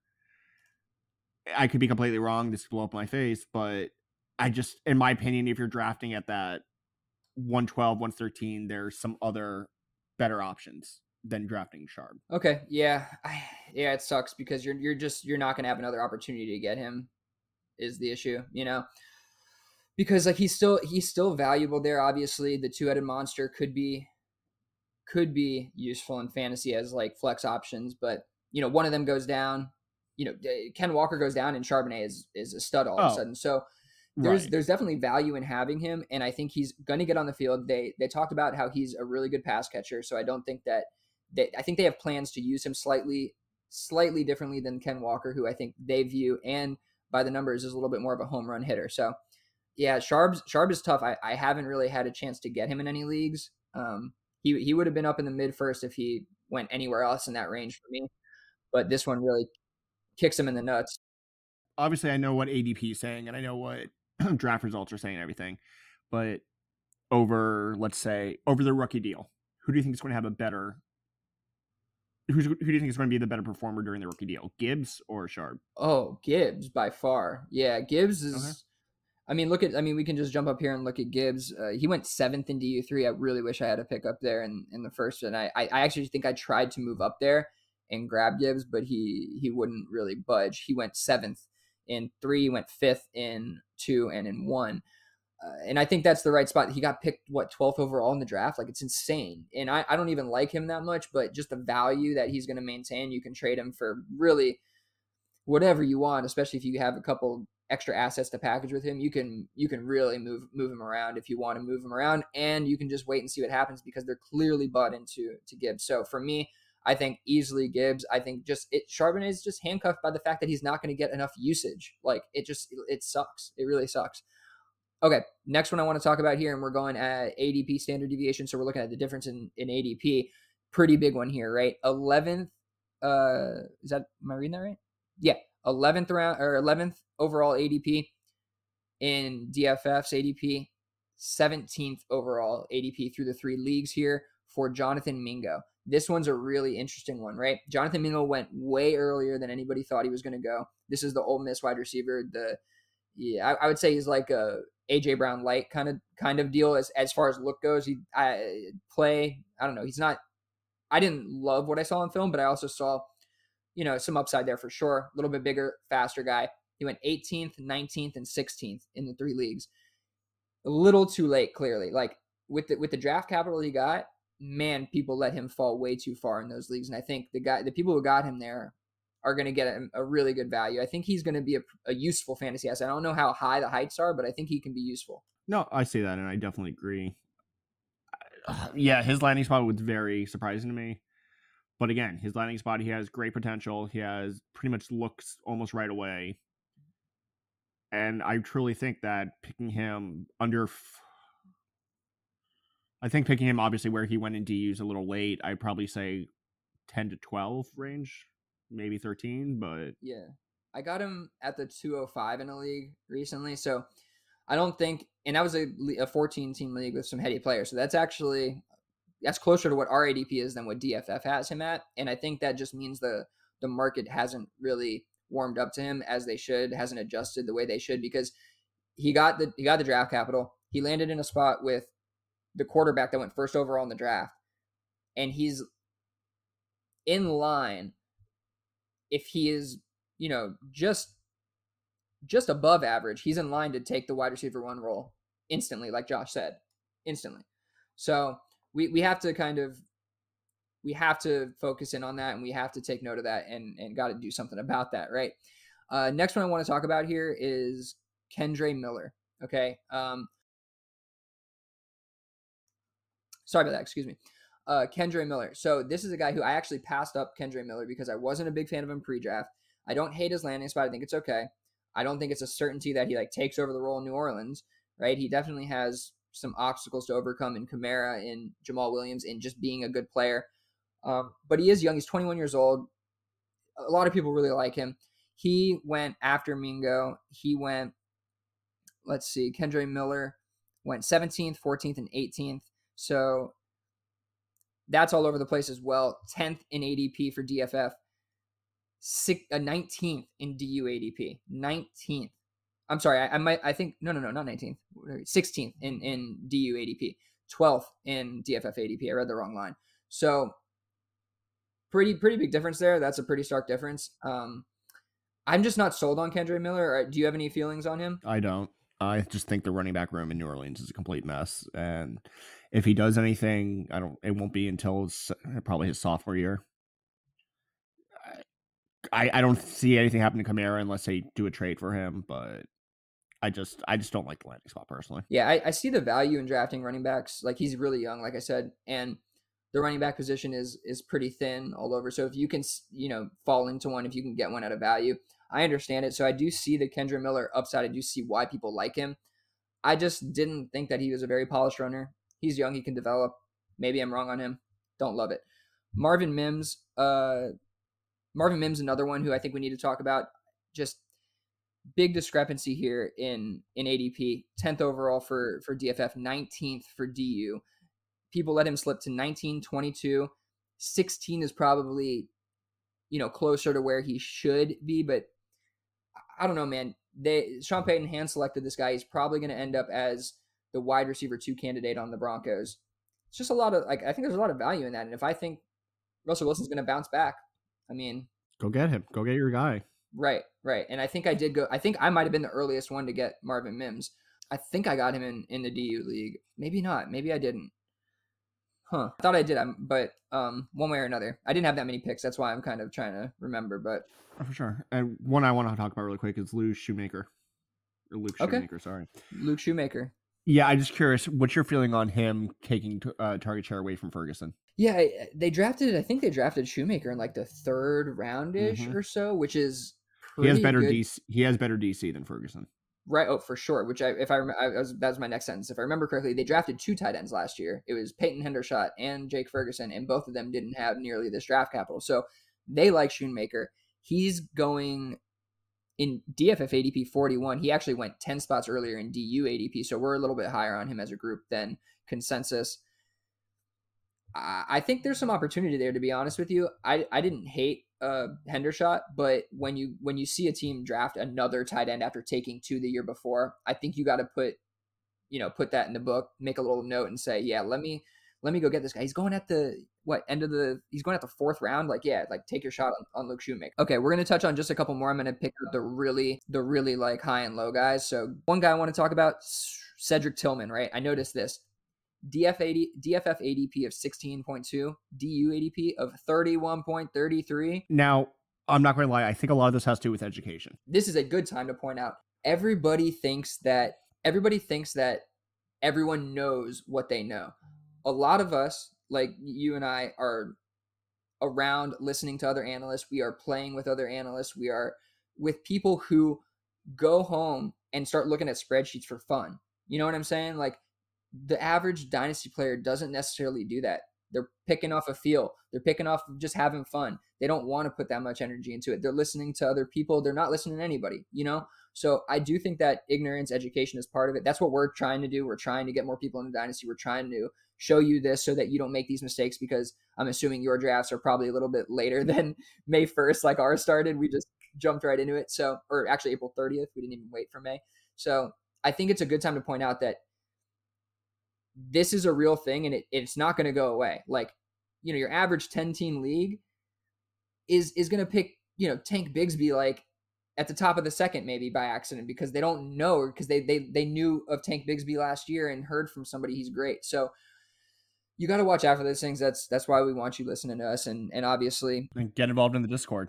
I could be completely wrong. This could blow up my face, but I just, in my opinion, if you're drafting at that 112, 113, there's some other better options than drafting Sharp. Okay, yeah, it sucks because you're not going to have another opportunity to get him. Is the issue, because he's still valuable there. Obviously, the 2-headed monster could be useful in fantasy as flex options, but one of them goes down. Ken Walker goes down, and Charbonnet is a stud all of a sudden. So there's definitely value in having him, and I think he's going to get on the field. They talked about how he's a really good pass catcher, so I don't think that I think they have plans to use him slightly differently than Ken Walker, who I think they view and by the numbers is a little bit more of a home run hitter. So yeah, Sharp is tough. I haven't really had a chance to get him in any leagues. He would have been up in the mid first if he went anywhere else in that range for me, but this one really kicks him in the nuts. Obviously, I know what ADP is saying, and I know what draft results are saying and everything, but over the rookie deal, who do you think is going to have a better? Who do you think is going to be the better performer during the rookie deal, Gibbs or Sharp? Oh, Gibbs by far. Yeah, Gibbs is. Okay. I mean, we can just jump up here and look at Gibbs. He went 7th in DU3. I really wish I had a pick up there in the first, and I actually think I tried to move up there and grab Gibbs, but he wouldn't really budge. He went 7th in 3, went 5th in 2, and in 1. And I think that's the right spot. He got picked, 12th overall in the draft? Like, it's insane. And I don't even like him that much, but just the value that he's going to maintain, you can trade him for really whatever you want, especially if you have a couple extra assets to package with him. You can really move him around if you want to move him around, and you can just wait and see what happens because they're clearly bought into Gibbs. So for me, I think easily Gibbs. I think Charbonnet is just handcuffed by the fact that he's not going to get enough usage. Like, it sucks. It really sucks. Okay, next one I want to talk about here, and we're going at ADP standard deviation. So we're looking at the difference in ADP. Pretty big one here, right? 11th. Am I reading that right? Yeah, 11th round or 11th overall ADP in DFF's ADP, 17th overall ADP through the 3 leagues here for Jonathan Mingo. This one's a really interesting one, right? Jonathan Mingo went way earlier than anybody thought he was going to go. This is the Ole Miss wide receiver. I would say he's like a AJ Brown light kind of deal as far as look goes. I don't know. He's not. I didn't love what I saw in film, but I also saw, some upside there for sure. A little bit bigger, faster guy. He went 18th, 19th, and 16th in the 3 leagues. A little too late, clearly. Like, with the draft capital he got, man, people let him fall way too far in those leagues. And I think the people who got him there are going to get a really good value. I think he's going to be a useful fantasy asset. I don't know how high the heights are, but I think he can be useful. No, I see that, and I definitely agree. Yeah, his landing spot was very surprising to me. But again, his landing spot, he has great potential. He has pretty much looks almost right away. And I truly think that picking him obviously where he went in DU is a little late. I'd probably say 10 to 12 range, maybe 13, but yeah, I got him at the 205 in a league recently. So I don't think, and that was a 14 team league with some heady players. So that's closer to what our ADP is than what DFF has him at. And I think that just means the market hasn't really warmed up to him as they should, hasn't adjusted the way they should, because he got the draft capital. He landed in a spot with the quarterback that went first overall in the draft. And he's in line, if he is, just above average, he's in line to take the wide receiver 1 role instantly, like Josh said, instantly. So we have to focus in on that, and we have to take note of that and got to do something about that, right? Next one I want to talk about here is Kendre Miller. Okay. Sorry about that. Excuse me. Kendre Miller. So this is a guy who I actually passed up Kendre Miller because I wasn't a big fan of him pre-draft. I don't hate his landing spot. I think it's okay. I don't think it's a certainty that he takes over the role in New Orleans, right? He definitely has some obstacles to overcome in Kamara, in Jamal Williams, in just being a good player. But he is young. He's 21 years old. A lot of people really like him. He went after Mingo. He went, let's see, Kendre Miller went 17th, 14th, and 18th. So that's all over the place as well. 10th in ADP for DFF. 19th in DU ADP. 19th. I'm sorry. I think not 19th. 16th in DU ADP. 12th in DFF ADP. I read the wrong line. So pretty big difference there. That's a pretty stark difference. I'm just not sold on Kendre Miller. Do you have any feelings on him? I don't. I just think the running back room in New Orleans is a complete mess. And if he does anything, it won't be until probably his sophomore year. I don't see anything happen to Kamara unless they do a trade for him, but I just don't like the landing spot personally. Yeah, I see the value in drafting running backs. Like, he's really young, like I said, and the running back position is pretty thin all over. So if you can, fall into one, if you can get one at a value, I understand it. So I do see the Kendre Miller upside. I do see why people like him. I just didn't think that he was a very polished runner. He's young. He can develop. Maybe I'm wrong on him. Don't love it. Marvin Mims, another one who I think we need to talk about. Just big discrepancy here in ADP. 10th overall for DFF, 19th for DU. People let him slip to 19, 22. 16 is probably, closer to where he should be, but I don't know, man. Sean Payton hand selected this guy. He's probably going to end up as the wide receiver 2 candidate on the Broncos. It's just a lot of, I think there's a lot of value in that. And if I think Russell Wilson's going to bounce back, go get him. Go get your guy. Right. And I think I might have been the earliest one to get Marvin Mims. I think I got him in the DU league. Maybe not. Maybe I didn't. I thought I did, but one way or another. I didn't have that many picks. That's why I'm kind of trying to remember. But For sure. And one I want to talk about really quick is Luke Shoemaker. Sorry. Luke Shoemaker. Yeah, I'm just curious, what's your feeling on him taking target share away from Ferguson? Yeah, I think they drafted Shoemaker in like the 3rd round-ish or so, which is he has better good. DC. He has better DC than Ferguson. Right. Oh, for sure. Which that was my next sentence. If I remember correctly, they drafted 2 tight ends last year. It was Peyton Hendershot and Jake Ferguson, and both of them didn't have nearly this draft capital. So they like Shoemaker. He's going in DFF ADP 41. He actually went 10 spots earlier in DU ADP. So we're a little bit higher on him as a group than consensus. I think there's some opportunity there, to be honest with you. I didn't hate Hendershot, but when you see a team draft another tight end after taking 2 the year before, I think you got to put that in the book, make a little note and say, yeah, let me go get this guy. He's going at the he's going at the 4th round. Like, yeah, like take your shot on Luke Shoemaker. Okay, we're going to touch on just a couple more. I'm going to pick up the really like high and low guys. So one guy I want to talk about, Cedric Tillman, right? I noticed this. DFF ADP of 16.2, DU ADP of 31.33. Now, I'm not going to lie. I think a lot of this has to do with education. This is a good time to point out. Everybody thinks that everyone knows what they know. A lot of us, like you and I, are around listening to other analysts. We are playing with other analysts. We are with people who go home and start looking at spreadsheets for fun. You know what I'm saying? Like, the average dynasty player doesn't necessarily do that. They're picking off a feel. They're picking off just having fun. They don't want to put that much energy into it. They're listening to other people. They're not listening to anybody, So I do think that ignorance education is part of it. That's what we're trying to do. We're trying to get more people into dynasty. We're trying to show you this so that you don't make these mistakes, because I'm assuming your drafts are probably a little bit later than May 1st, like ours started. We just jumped right into it. So, or actually April 30th. We didn't even wait for May. So I think it's a good time to point out that this is a real thing, and it's not going to go away. Like, your average 10-team league is going to pick, Tank Bigsby like at the top of the 2nd, maybe by accident, because they don't know, because they knew of Tank Bigsby last year and heard from somebody he's great. So you got to watch out for those things. That's why we want you listening to us, and obviously get involved in the Discord.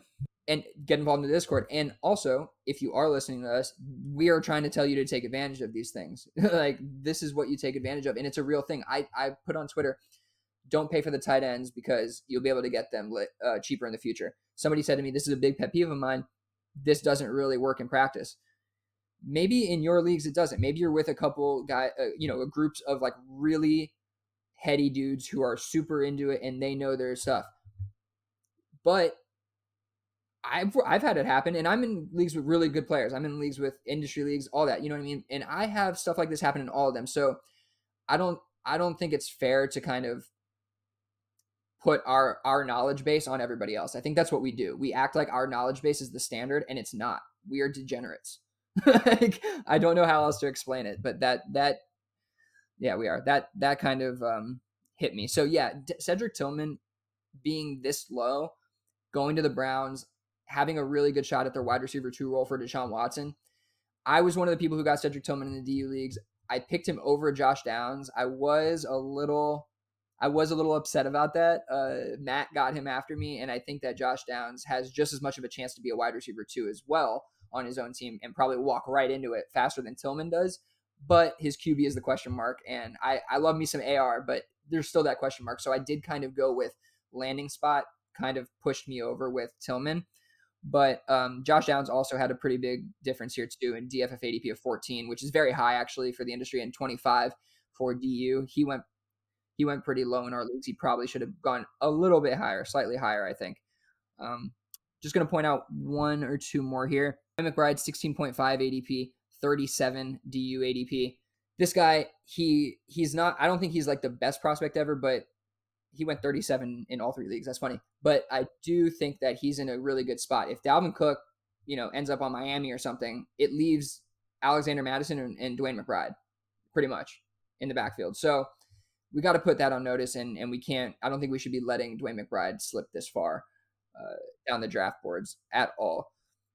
And also, if you are listening to us, we are trying to tell you to take advantage of these things. Like, this is what you take advantage of. And it's a real thing. I put on Twitter, don't pay for the tight ends because you'll be able to get them cheaper in the future. Somebody said to me, this is a big pet peeve of mine. This doesn't really work in practice. Maybe in your leagues, it doesn't. Maybe you're with a couple groups of like really heady dudes who are super into it and they know their stuff. But I've had it happen, and I'm in leagues with really good players. I'm in leagues with industry leagues, all that, you know what I mean? And I have stuff like this happen in all of them. So I don't think it's fair to kind of put our knowledge base on everybody else. I think that's what we do. We act like our knowledge base is the standard, and it's not. We are degenerates. Like, I don't know how else to explain it, but yeah, we are. That kind of hit me. So yeah, Cedric Tillman being this low, going to the Browns, having a really good shot at their wide receiver 2 role for Deshaun Watson. I was one of the people who got Cedric Tillman in the DU leagues. I picked him over Josh Downs. I was a little upset about that. Matt got him after me, and I think that Josh Downs has just as much of a chance to be a wide receiver 2 as well on his own team and probably walk right into it faster than Tillman does. But his QB is the question mark, and I love me some AR, but there's still that question mark. So I did kind of go with landing spot, kind of pushed me over with Tillman. But Josh Downs also had a pretty big difference here too in DFF ADP of 14, which is very high actually for the industry, and 25 for DU. He went pretty low in our leagues. He probably should have gone a little bit higher, slightly higher, I think. Just going to point out 1 or 2 more here. McBride, 16.5 ADP, 37 DU ADP. This guy, he's not, I don't think he's like the best prospect ever, but he went 37 in all 3 leagues. That's funny. But I do think that he's in a really good spot. If Dalvin Cook, ends up on Miami or something, it leaves Alexander Mattison and Dwayne McBride pretty much in the backfield. So we got to put that on notice, and we can't, I don't think we should be letting Dwayne McBride slip this far down the draft boards at all.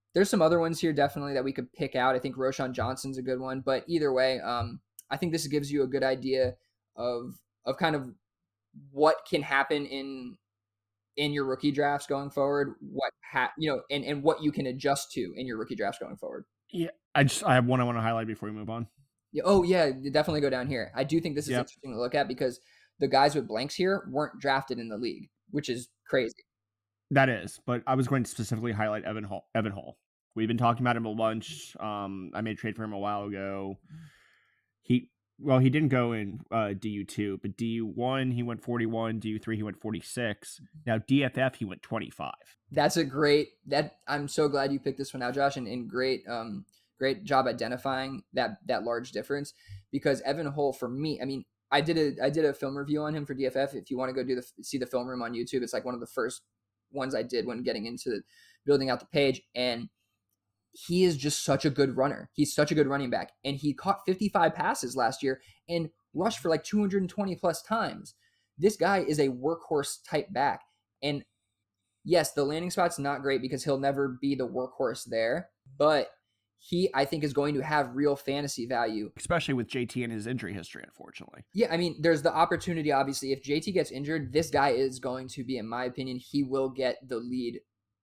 There's some other ones here definitely that we could pick out. I think Roshan Johnson's a good one, but either way, I think this gives you a good idea of kind of what can happen in your rookie drafts going forward, and what you can adjust to in your rookie drafts going forward. Yeah, I have one I want to highlight before we move on. Yeah, oh yeah, definitely go down here. I do think this is interesting to look at because the guys with blanks here weren't drafted in the league, which is crazy. That is, but I was going to specifically highlight Evan Hall. We've been talking about him a bunch. I made a trade for him a while ago. He didn't go in DU2, but DU1 he went 41, DU3 he went 46. Now DFF he went 25. That's I'm so glad you picked this one out, Josh, and great job identifying that large difference, because Evan Hall, for me, I mean, I did a film review on him for DFF. If you want to go see the film room on YouTube, it's like one of the first ones I did when getting into building out the page, and he is just such a good runner. He's such a good running back, and he caught 55 passes last year and rushed for like 220 plus times. This guy is a workhorse type back, and yes, the landing spot's not great because he'll never be the workhorse there, but he, I think, is going to have real fantasy value. Especially with JT and his injury history, unfortunately. Yeah, I mean, there's the opportunity, obviously. If JT gets injured, this guy is going to be, in my opinion, he will get the lead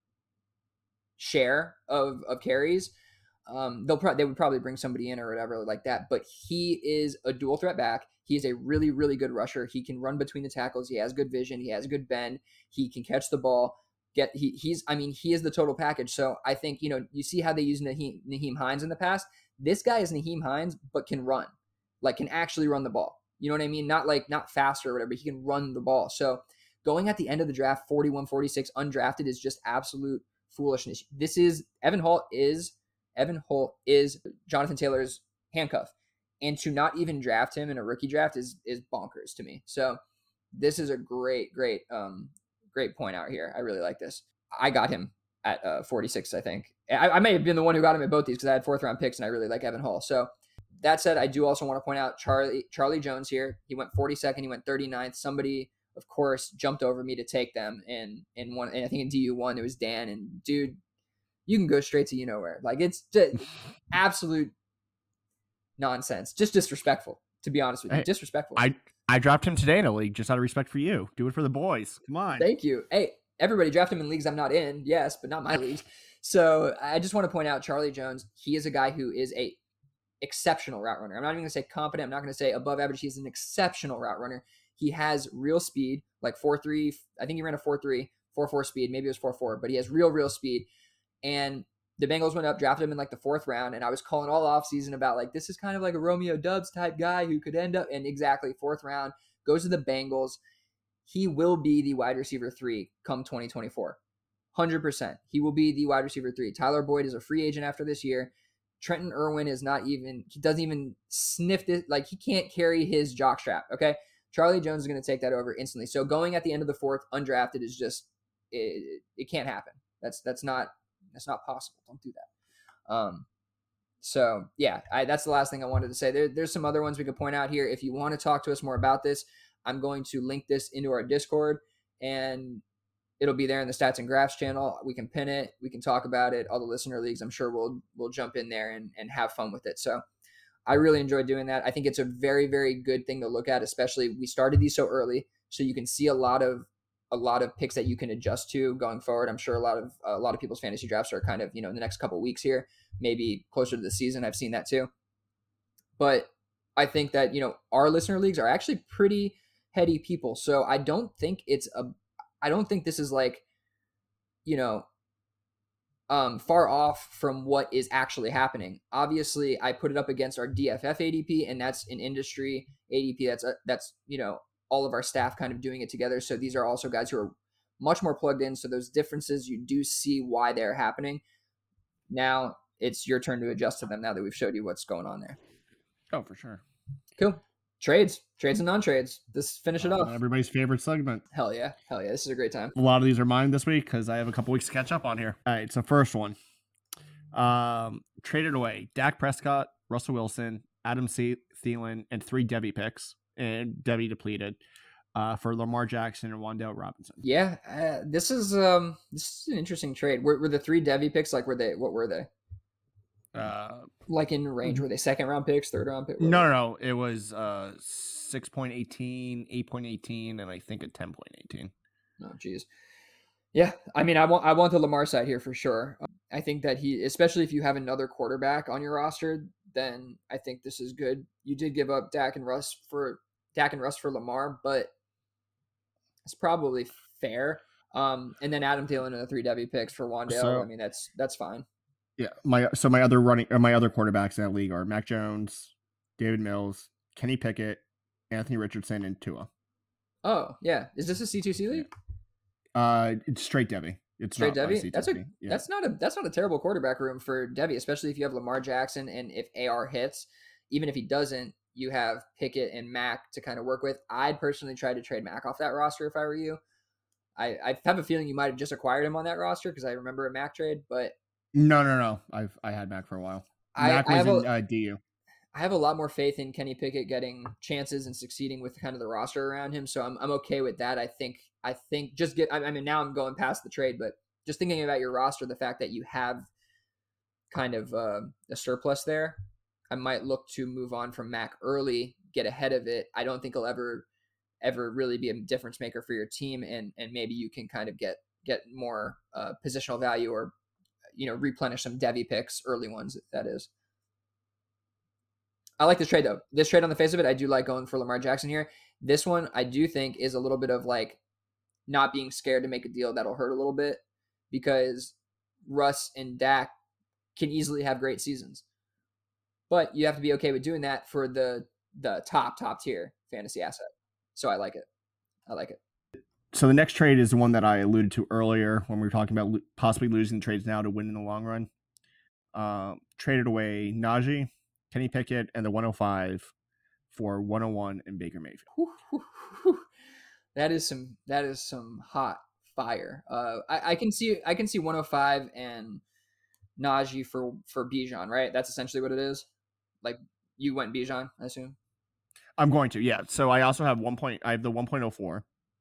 share of carries. They would probably bring somebody in or whatever like that, but he is a dual threat back. He is a really, really good rusher. He can run between the tackles. He has good vision. He has good bend. He can catch the ball. He is the total package. So I think, you see how they use Nyheim Hines in the past. This guy is Nyheim Hines, but can run, like can actually run the ball. You know what I mean? Not faster or whatever, but he can run the ball. So going at the end of the draft, 41, 46 undrafted is just absolute foolishness. Evan Hall is Jonathan Taylor's handcuff, and to not even draft him in a rookie draft is bonkers to me. So this is a great point out here. I really like this. I got him at 46, I think. I may have been the one who got him at both these because I had 4th round picks and I really like Evan Hall. So that said, I do also want to point out Charlie Jones here. He went 42nd. He went 39th. Somebody, of course, jumped over me to take them. And I think in DU1 it was Dan. And dude, you can go straight to nowhere. Like, it's just absolute nonsense. Just disrespectful, to be honest with you. Disrespectful. I dropped him today in a league just out of respect for you. Do it for the boys. Come on. Thank you. Hey, everybody draft him in leagues I'm not in. Yes, but not my leagues. So I just want to point out Charlie Jones. He is a guy who is a exceptional route runner. I'm not even going to say competent. I'm not going to say above average. He's an exceptional route runner. He has real speed, like 4.3. I think he ran a 4.3, 4.4 speed. Maybe it was 4.4, but he has real speed. And the Bengals went up, drafted him in like the 4th round. And I was calling all off season about like, this is kind of like a Romeo Doubs type guy who could end up, and exactly 4th round, goes to the Bengals. He will be the wide receiver 3 come 2024. 100%. He will be the wide receiver 3. Tyler Boyd is a free agent after this year. Trenton Irwin is he doesn't even sniff this. Like, he can't carry his jockstrap. Okay. Charlie Jones is going to take that over instantly. So going at the end of the 4th undrafted is just, it can't happen. That's not possible. Don't do that. So yeah, that's the last thing I wanted to say. There's some other ones we could point out here. If you want to talk to us more about this, I'm going to link this into our Discord, and it'll be there in the Stats and Graphs channel. We can pin it. We can talk about it. All the listener leagues, I'm sure we'll jump in there and have fun with it. So I really enjoy doing that. I think it's a very, very good thing to look at, especially we started these so early, so you can see a lot of picks that you can adjust to going forward. I'm sure a lot of people's fantasy drafts are kind of, in the next couple of weeks here, maybe closer to the season. I've seen that too. But I think that, our listener leagues are actually pretty heady people. So I don't think this is like, far off from what is actually happening. Obviously, I put it up against our DFF ADP, and that's an industry ADP. That's all of our staff kind of doing it together. So these are also guys who are much more plugged in. So those differences, you do see why they're happening. Now it's your turn to adjust to them now that we've showed you what's going on there. Oh, for sure. Cool. Trades and non-trades. Let's finish it off. Everybody's favorite segment. Hell yeah. This is a great time. A lot of these are mine this week because I have a couple weeks to catch up on here. All right. So first one, traded away Dak Prescott, Russell Wilson, Adam Thielen, and 3 Devy picks, and Devy depleted. for Lamar Jackson and Wan'Dale Robinson. Yeah, this is an interesting trade. Were the 3 Devy picks like what were they? Like in range, were they second round picks, third round pick? No. It was 6.18, 8.18, and I think a 10.18. Oh, geez. Yeah, I mean, I want the Lamar side here for sure. I think that especially if you have another quarterback on your roster, then I think this is good. You did give up Dak and Russ for Lamar, but it's probably fair. And then Adam Thielen and the 3 Devy picks for Wan'Dale. So, I mean, that's fine. Yeah, my other quarterbacks in that league are Mac Jones, David Mills, Kenny Pickett, Anthony Richardson, and Tua. Oh yeah, is this a C2C league? It's straight Devy. It's straight not Devy. That's not a terrible quarterback room for Devy, especially if you have Lamar Jackson and if AR hits. Even if he doesn't, you have Pickett and Mac to kind of work with. I'd personally try to trade Mac off that roster if I were you. I have a feeling you might have just acquired him on that roster because I remember a Mac trade, but no. I had Mac for a while. Mac was in DU. I have a lot more faith in Kenny Pickett getting chances and succeeding with kind of the roster around him, so I'm okay with that. I think now I'm going past the trade, but just thinking about your roster, the fact that you have kind of a surplus there, I might look to move on from Mac early, get ahead of it. I don't think he'll ever really be a difference maker for your team, and maybe you can kind of get more positional value or replenish some Devy picks, early ones, that is. I like this trade, though. This trade on the face of it, I do like going for Lamar Jackson here. This one, I do think, is a little bit of like not being scared to make a deal that'll hurt a little bit because Russ and Dak can easily have great seasons. But you have to be okay with doing that for the top tier fantasy asset. So I like it. So the next trade is the one that I alluded to earlier when we were talking about possibly losing trades now to win in the long run. Traded away Najee, Kenny Pickett, and the 105 for 101 and Baker Mayfield. That is some hot fire. I can see 105 and Najee for Bijan, right? That's essentially what it is. Like you went Bijan, I assume. I'm going to, yeah. So I also have I have the 1.04.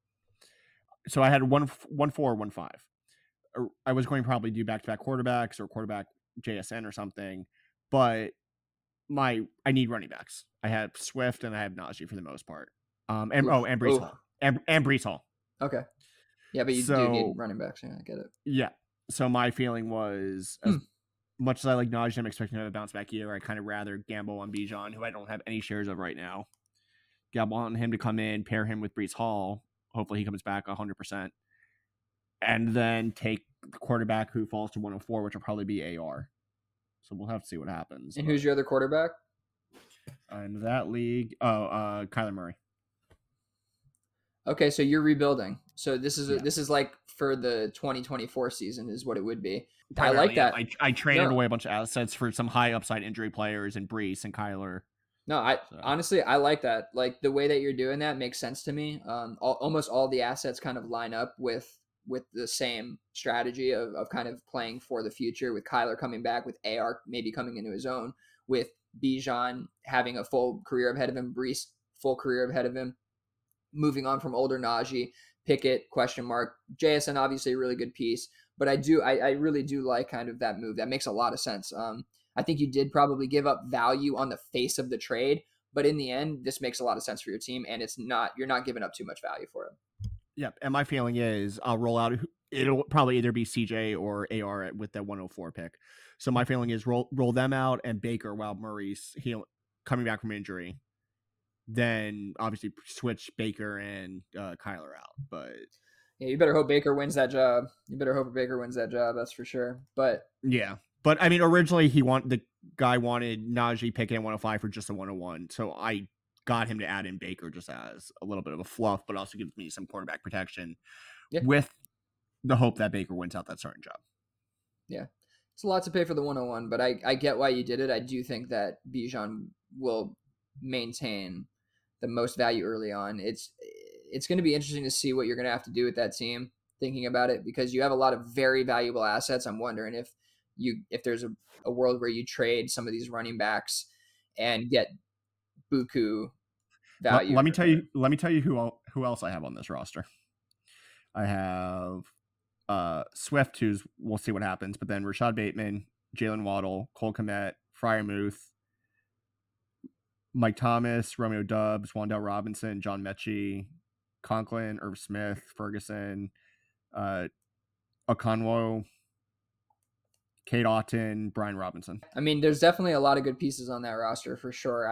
So I had 1.4, 1.5. I was going to probably do back-to-back quarterbacks or quarterback JSN or something, but I need running backs. I have Swift and I have Najee for the most part. And Breece Hall. And Breece Hall. Okay. Yeah, but you do need running backs. Yeah, I get it. Yeah. So my feeling was, as much as I like Najee, I'm expecting to have a bounce back year. I kind of rather gamble on Bijan, who I don't have any shares of right now. Gamble on him to come in, pair him with Breece Hall. Hopefully he comes back 100%. And then take the quarterback who falls to 104, which will probably be AR. So we'll have to see what happens. And who's your other quarterback? In that league, Kyler Murray. Okay, so you're rebuilding. So this is like for the 2024 season is what it would be. Primarily, I like that. I traded away a bunch of assets for some high upside injury players and Breece and Kyler. No, honestly, I like that. Like the way that you're doing that makes sense to me. Almost all the assets kind of line up with the same strategy of kind of playing for the future, with Kyler coming back, with AR maybe coming into his own, with Bijan having a full career ahead of him, Breece full career ahead of him, moving on from older Najee, Pickett, question mark, JSN obviously a really good piece, but I really do like kind of that move. That makes a lot of sense. I think you did probably give up value on the face of the trade, but in the end, this makes a lot of sense for your team, and you're not giving up too much value for it. Yeah, and my feeling is I'll roll out. It'll probably either be CJ or AR with that 104 pick. So my feeling is roll them out and Baker while Murray's coming back from injury. Then obviously switch Baker and Kyler out. But yeah, you better hope Baker wins that job. That's for sure. But yeah. But I mean, originally the guy wanted Najee Pickett 105 for just a 101. So I got him to add in Baker just as a little bit of a fluff, but also gives me some quarterback protection with the hope that Baker wins out that starting job. Yeah. It's a lot to pay for the 101, but I get why you did it. I do think that Bijan will maintain the most value early on. It's going to be interesting to see what you're going to have to do with that team, thinking about it, because you have a lot of very valuable assets. I'm wondering if there's a world where you trade some of these running backs and get Buku value. Let me tell you who else I have on this roster. I have Swift, we'll see what happens, but then Rashad Bateman, Jalen Waddle, Cole Kmet, Freiermuth, Mike Thomas, Romeo Dubs, Wan'Dale Robinson, John Mechie, Conklin, Irv Smith, Ferguson, Okonwo, Kate Otten, Brian Robinson. I mean, there's definitely a lot of good pieces on that roster for sure.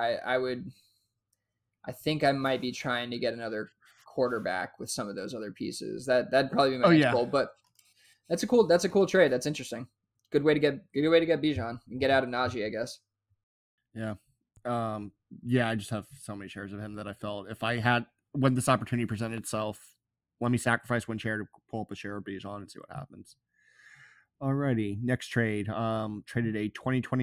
I think I might be trying to get another quarterback with some of those other pieces. That'd probably be my next goal. But that's a cool trade. That's interesting. Good way to get Bijan and get out of Najee, I guess. Yeah. I just have so many shares of him that I felt when this opportunity presented itself, let me sacrifice one share to pull up a share of Bijan and see what happens. Alrighty, next trade. Traded a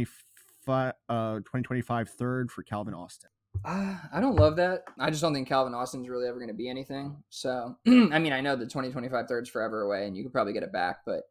2025 third for Calvin Austin. I don't love that. I just don't think Calvin Austin's really ever going to be anything. So, I mean, I know the 2025 third's forever away, and you could probably get it back, but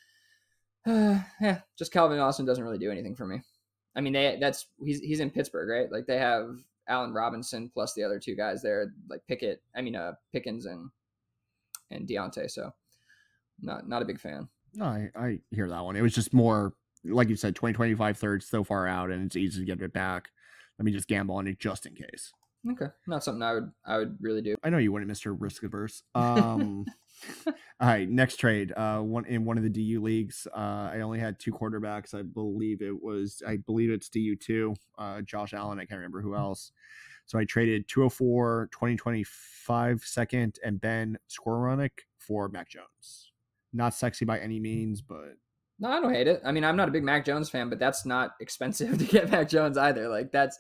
just Calvin Austin doesn't really do anything for me. I mean, he's in Pittsburgh, right? Like they have Allen Robinson plus the other two guys there, like Pickens and Deontay. So, not a big fan. No, I hear that one. It was just more, like you said, 2025 third so far out, and it's easy to get it back. Let me just gamble on it just in case. Okay, not something I would really do. I know you wouldn't, Mr. Risk Averse. All right, next trade. One of the DU leagues. I only had two quarterbacks. I believe it's DU2. Josh Allen. I can't remember who else. So I traded 204, 2025 second, and Ben Skowronek for Mac Jones. Not sexy by any means, but no, I don't hate it. I mean, I'm not a big Mac Jones fan, but that's not expensive to get Mac Jones either. Like that's,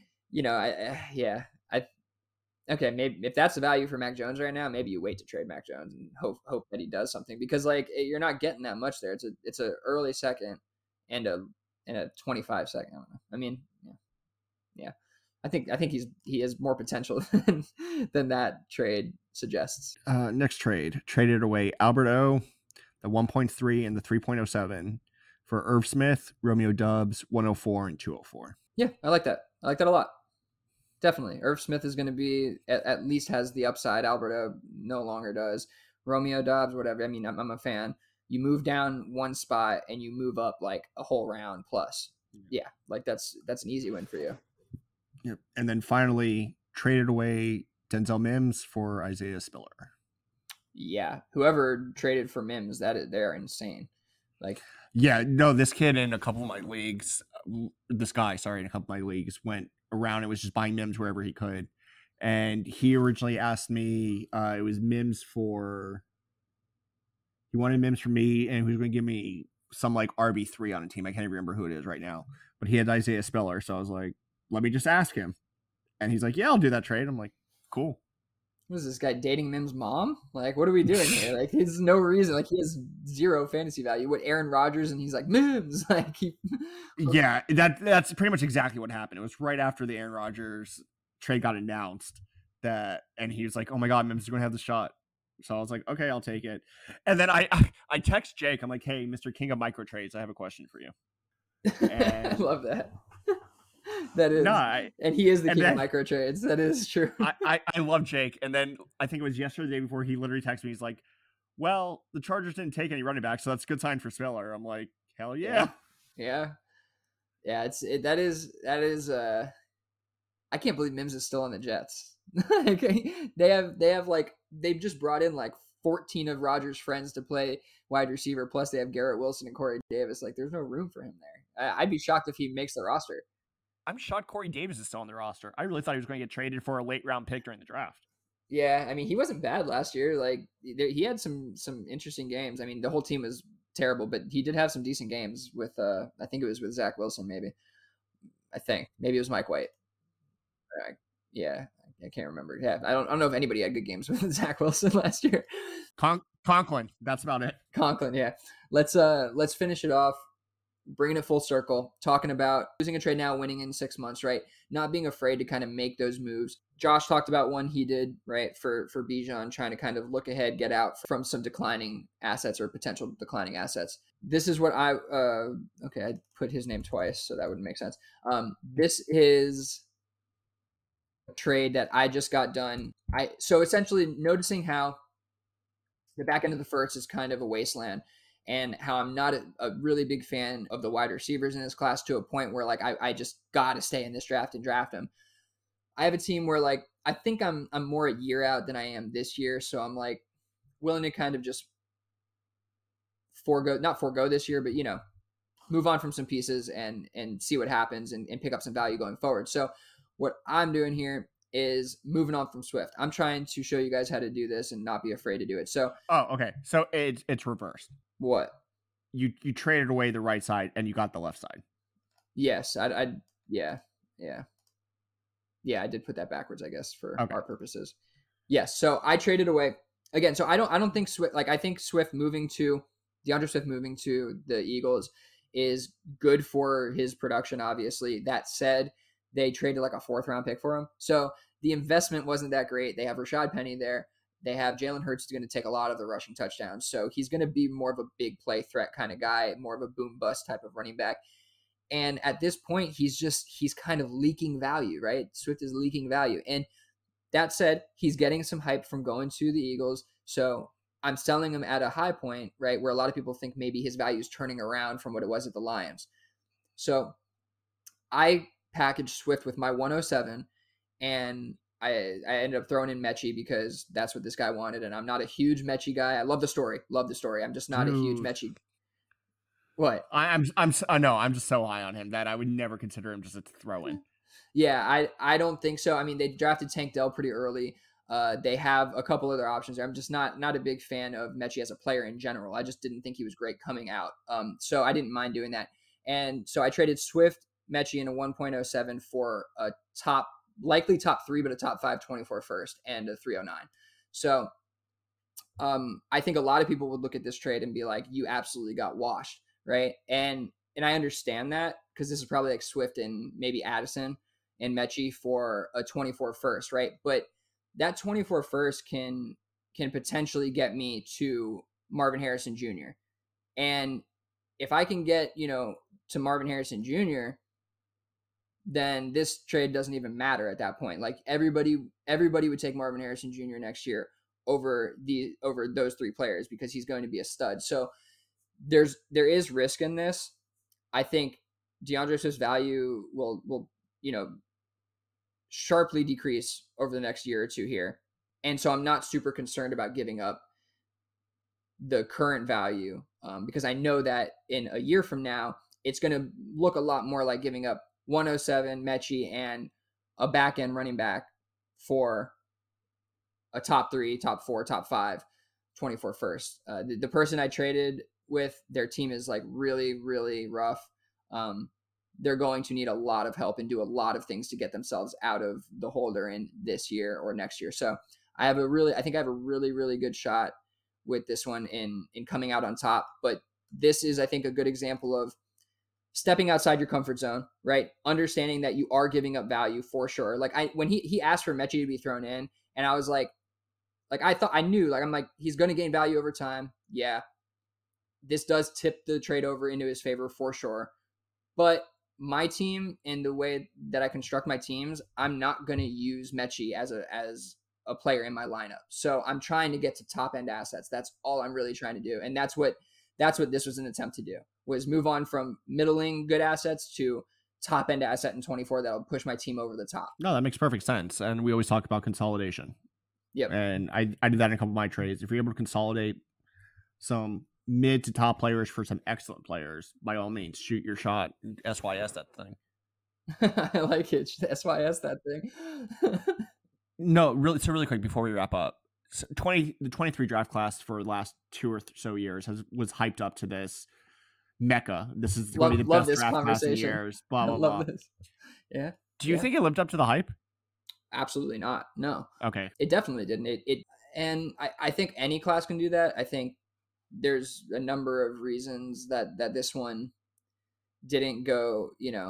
okay, maybe if that's the value for Mac Jones right now, maybe you wait to trade Mac Jones and hope that he does something, because like you're not getting that much there. It's a early second and a 25 second. I don't know. I mean, yeah. I think he has more potential than that trade suggests. Next trade, traded away Albert O, the 1.3 and the 3.07 for Irv Smith, Romeo Dubs, 104 and 204. Yeah, I like that. I like that a lot. Definitely. Irv Smith is going to be, at least has the upside. Alberto no longer does. Romeo Dobbs, whatever. I mean, I'm a fan. You move down one spot and you move up like a whole round plus. Yeah, like that's an easy win for you. Yep. And then finally traded away Denzel Mims for Isaiah Spiller. Yeah. Whoever traded for Mims, they're insane. Like, yeah, no, this kid in a couple of my leagues, went around and was just buying Mims wherever he could. And he originally asked me, it was Mims he wanted Mims for me, and he was going to give me some like RB3 on a team. I can't even remember who it is right now, but he had Isaiah Spiller. So I was like, let me just ask him. And he's like, yeah, I'll do that trade. I'm like, cool. What is this guy dating Mims' mom? Like, what are we doing here? Like, there's no reason. Like, he has zero fantasy value. What, Aaron Rodgers, and he's like, Mims. Like, yeah, that's pretty much exactly what happened. It was right after the Aaron Rodgers trade got announced and he was like, oh my God, Mims is going to have the shot. So I was like, okay, I'll take it. And then I text Jake. I'm like, hey, Mr. King of Micro Trades, I have a question for you. And I love that. That is, and he is the king of micro trades. That is true. I love Jake. And then I think it was yesterday, the day before, he literally texted me. He's like, well, the Chargers didn't take any running back, so that's a good sign for Spiller. I'm like, hell yeah. Yeah. That is I can't believe Mims is still on the Jets. They've just brought in like 14 of Rodgers' friends to play wide receiver. Plus they have Garrett Wilson and Corey Davis. Like, there's no room for him there. I'd be shocked if he makes the roster. I'm shocked Corey Davis is still on the roster. I really thought he was going to get traded for a late round pick during the draft. Yeah, I mean, he wasn't bad last year. Like, he had some interesting games. I mean, the whole team was terrible, but he did have some decent games with, I think it was with Zach Wilson, maybe. I think. Maybe it was Mike White. Yeah, I can't remember. Yeah, I don't know if anybody had good games with Zach Wilson last year. Conklin, that's about it. Conklin, yeah. Let's finish it off. Bringing it full circle, talking about losing a trade now, winning in 6 months, right? Not being afraid to kind of make those moves. Josh talked about one he did, right, for Bijan, trying to kind of look ahead, get out from some declining assets or potential declining assets. This is what I put his name twice, so that wouldn't make sense. This is trade that I just got done. So essentially noticing how the back end of the first is kind of a wasteland, and how I'm not a really big fan of the wide receivers in this class, to a point where like I just got to stay in this draft and draft them. I have a team where like I think I'm more a year out than I am this year, so I'm like willing to kind of just not forego this year, but move on from some pieces and see what happens, and pick up some value going forward. So what I'm doing here is moving on from Swift. I'm trying to show you guys how to do this and not be afraid to do it. So okay. So it's reversed. What? You traded away the right side and you got the left side. Yes, yeah. I did put that backwards, I guess, for our purposes. Yes, so I traded away again. So I don't think Swift, like I think DeAndre Swift moving to the Eagles is good for his production, obviously. That said, they traded like a 4th round pick for him. So the investment wasn't that great. They have Rashad Penny there. They have Jalen Hurts, is going to take a lot of the rushing touchdowns. So he's going to be more of a big play threat kind of guy, more of a boom bust type of running back. And at this point, he's kind of leaking value, right? Swift is leaking value. And that said, he's getting some hype from going to the Eagles. So I'm selling him at a high point, right, where a lot of people think maybe his value is turning around from what it was at the Lions. So I packaged Swift with my 107, and I ended up throwing in Mechie because that's what this guy wanted, and I'm not a huge Mechie guy. I love the story. I'm just not a huge Mechie. What? I'm just so high on him that I would never consider him just a throw-in. Yeah, I don't think so. I mean, they drafted Tank Dell pretty early. They have a couple other options there. I'm just not a big fan of Mechie as a player in general. I just didn't think he was great coming out. So I didn't mind doing that. And so I traded Swift, Mechie, in a 1.07 for a likely top 3, but a top 5 24 first and a 309. So I think a lot of people would look at this trade and be like, you absolutely got washed, right? And I understand that, because this is probably like Swift and maybe Addison and Mechie for a 24 first, right? But that 24 first can potentially get me to Marvin Harrison Jr. And if I can get, to Marvin Harrison Jr., then this trade doesn't even matter at that point. Like everybody would take Marvin Harrison Jr. next year over those 3 players, because he's going to be a stud. So there is risk in this. I think DeAndre Swift's value will sharply decrease over the next year or two here. And so I'm not super concerned about giving up the current value, because I know that in a year from now, it's going to look a lot more like giving up 107 Mechie and a back end running back for a top 3, top 4, top 5, 24 first. The person I traded with, their team is like really, really rough. They're going to need a lot of help and do a lot of things to get themselves out of the hole they're in this year or next year. So I think I have a really, really good shot with this one in coming out on top. But this is, I think, a good example of stepping outside your comfort zone, right? Understanding that you are giving up value for sure. Like when he asked for Mechie to be thrown in, and I was like I knew, I'm like, he's going to gain value over time. Yeah. This does tip the trade over into his favor for sure. But my team, and the way that I construct my teams, I'm not going to use Mechie as a player in my lineup. So I'm trying to get to top end assets. That's all I'm really trying to do. And that's what this was an attempt to do, was move on from middling good assets to top end asset in 24 that'll push my team over the top. No, that makes perfect sense. And we always talk about consolidation. Yep. And I did that in a couple of my trades. If you're able to consolidate some mid to top players for some excellent players, by all means, shoot your shot. SYS that thing. I like it. SYS that thing. No, really. So really quick before we wrap up, the 23 draft class for the last 2 or so years was hyped up to this mecca. This is going to be the best draft class in years. Blah blah blah. This. Yeah. Do you think it lived up to the hype? Absolutely not. No. Okay. It definitely didn't. And I think any class can do that. I think there's a number of reasons that this one didn't go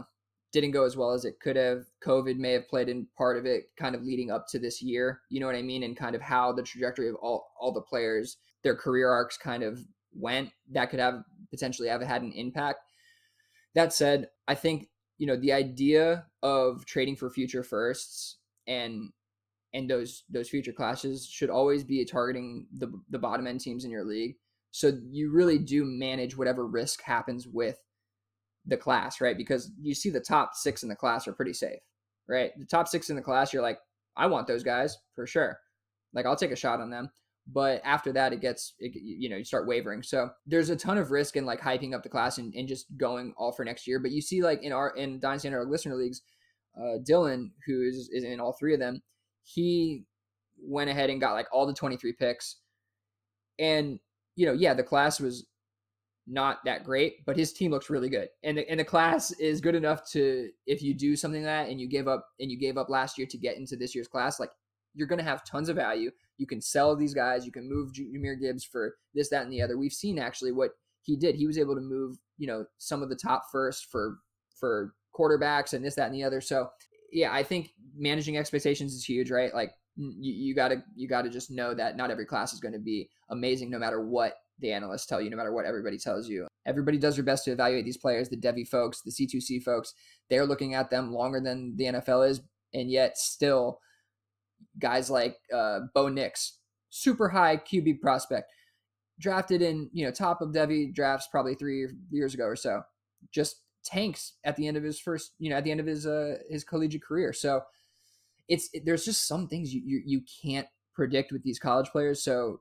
as well as it could have. COVID may have played in part of it, kind of leading up to this year. You know what I mean? And kind of how the trajectory of all the players, their career arcs kind of went. That could have potentially had an impact. That said, I think, the idea of trading for future firsts and those future classes should always be targeting the bottom end teams in your league. So you really do manage whatever risk happens with the class, right? Because you see the top 6 in the class are pretty safe, right? The top 6 in the class, you're like, I want those guys for sure. Like, I'll take a shot on them. But after that, you start wavering. So there's a ton of risk in like hyping up the class and just going all for next year. But you see, like in Dynasty Underdog listener leagues, Dylan, who is in all 3 of them, he went ahead and got like all the 23 picks. And, the class was not that great, but his team looks really good. And the class is good enough to, if you do something like that and you gave up last year to get into this year's class, like, you're going to have tons of value. You can sell these guys. You can move Jahmyr Gibbs for this, that, and the other. We've seen actually what he did. He was able to move, some of the top first for quarterbacks and this, that, and the other. So yeah, I think managing expectations is huge, right? Like you gotta just know that not every class is going to be amazing, no matter what the analysts tell you, no matter what everybody tells you. Everybody does their best to evaluate these players. The Devy folks, the C2C folks, they're looking at them longer than the NFL is, and yet still, guys like Bo Nix, super high QB prospect, drafted in top of Devy drafts probably 3 years ago or so, just tanks at the end of his first at the end of his collegiate career. So there's just some things you can't predict with these college players. So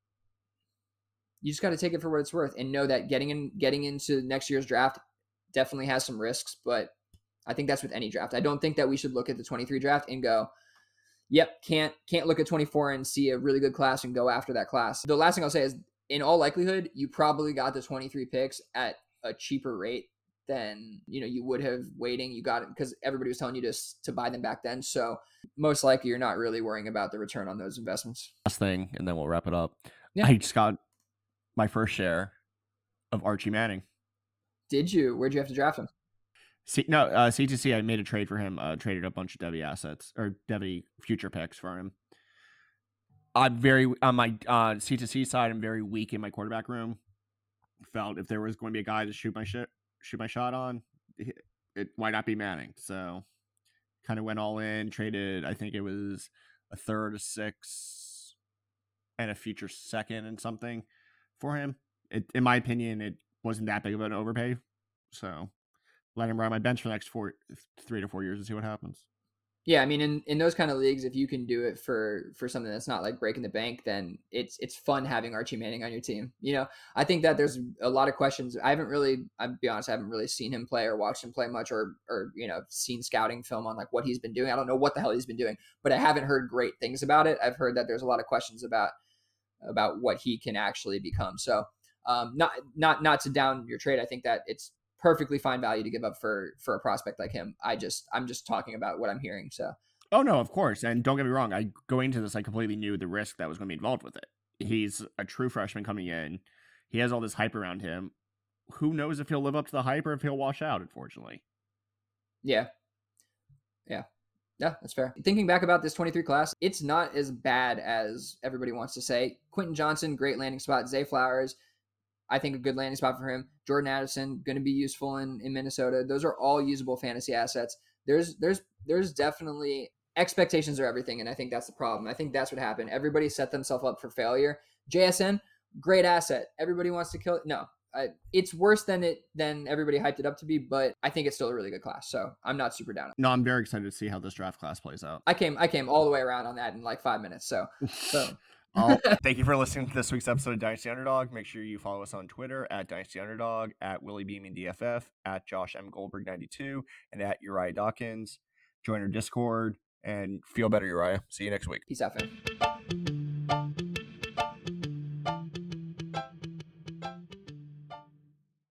you just got to take it for what it's worth and know that getting into next year's draft definitely has some risks. But I think that's with any draft. I don't think that we should look at the 23 draft and go, yep, can't look at 24 and see a really good class and go after that class. The last thing I'll say is, in all likelihood, you probably got the 23 picks at a cheaper rate than you would have waiting. You got it because everybody was telling you to buy them back then. So most likely you're not really worrying about the return on those investments. Last thing, and then we'll wrap it up. Yeah. I just got my first share of Archie Manning. Did you? Where'd you have to draft him? C2C, I made a trade for him, traded a bunch of Devy assets or Devy future picks for him. I'm very, on my C2C side, I'm very weak in my quarterback room. Felt if there was going to be a guy to shoot my shot on, why not be Manning? So kind of went all in, traded, I think it was a third, a 6, and a future second and something for him. In my opinion, it wasn't that big of an overpay. So let him ride my bench for the next 3 to 4 years and see what happens. Yeah, I mean, in those kind of leagues, if you can do it for something that's not like breaking the bank, then it's fun having Archie Manning on your team. I think that there's a lot of questions. I'll be honest, I haven't really seen him play or watched him play much or seen scouting film on like what he's been doing. I don't know what the hell he's been doing, but I haven't heard great things about it. I've heard that there's a lot of questions about what he can actually become. So not to down your trade. I think that it's perfectly fine value to give up for a prospect like him. I'm just talking about what I'm hearing. So. Oh no, of course. And don't get me wrong. Going into this, I completely knew the risk that was going to be involved with it. He's a true freshman coming in. He has all this hype around him. Who knows if he'll live up to the hype or if he'll wash out, unfortunately. Yeah, that's fair. Thinking back about this 23 class, it's not as bad as everybody wants to say. Quentin Johnson, great landing spot. Zay Flowers, I think a good landing spot for him. Jordan Addison, going to be useful in Minnesota. Those are all usable fantasy assets. There's definitely, expectations are everything, and I think that's the problem. I think that's what happened. Everybody set themselves up for failure. JSN, great asset. Everybody wants to kill it. No, it's worse than everybody hyped it up to be, but I think it's still a really good class. So I'm not super down. No, I'm very excited to see how this draft class plays out. I came all the way around on that in like 5 minutes. So. Thank you for listening to this week's episode of Dynasty Underdog. Make sure you follow us on Twitter at Dynasty Underdog, at Willie Beeman DFF, at Josh M. Goldberg 92, and at Uriah Dawkins. Join our Discord and feel better, Uriah. See you next week. Peace out, fam.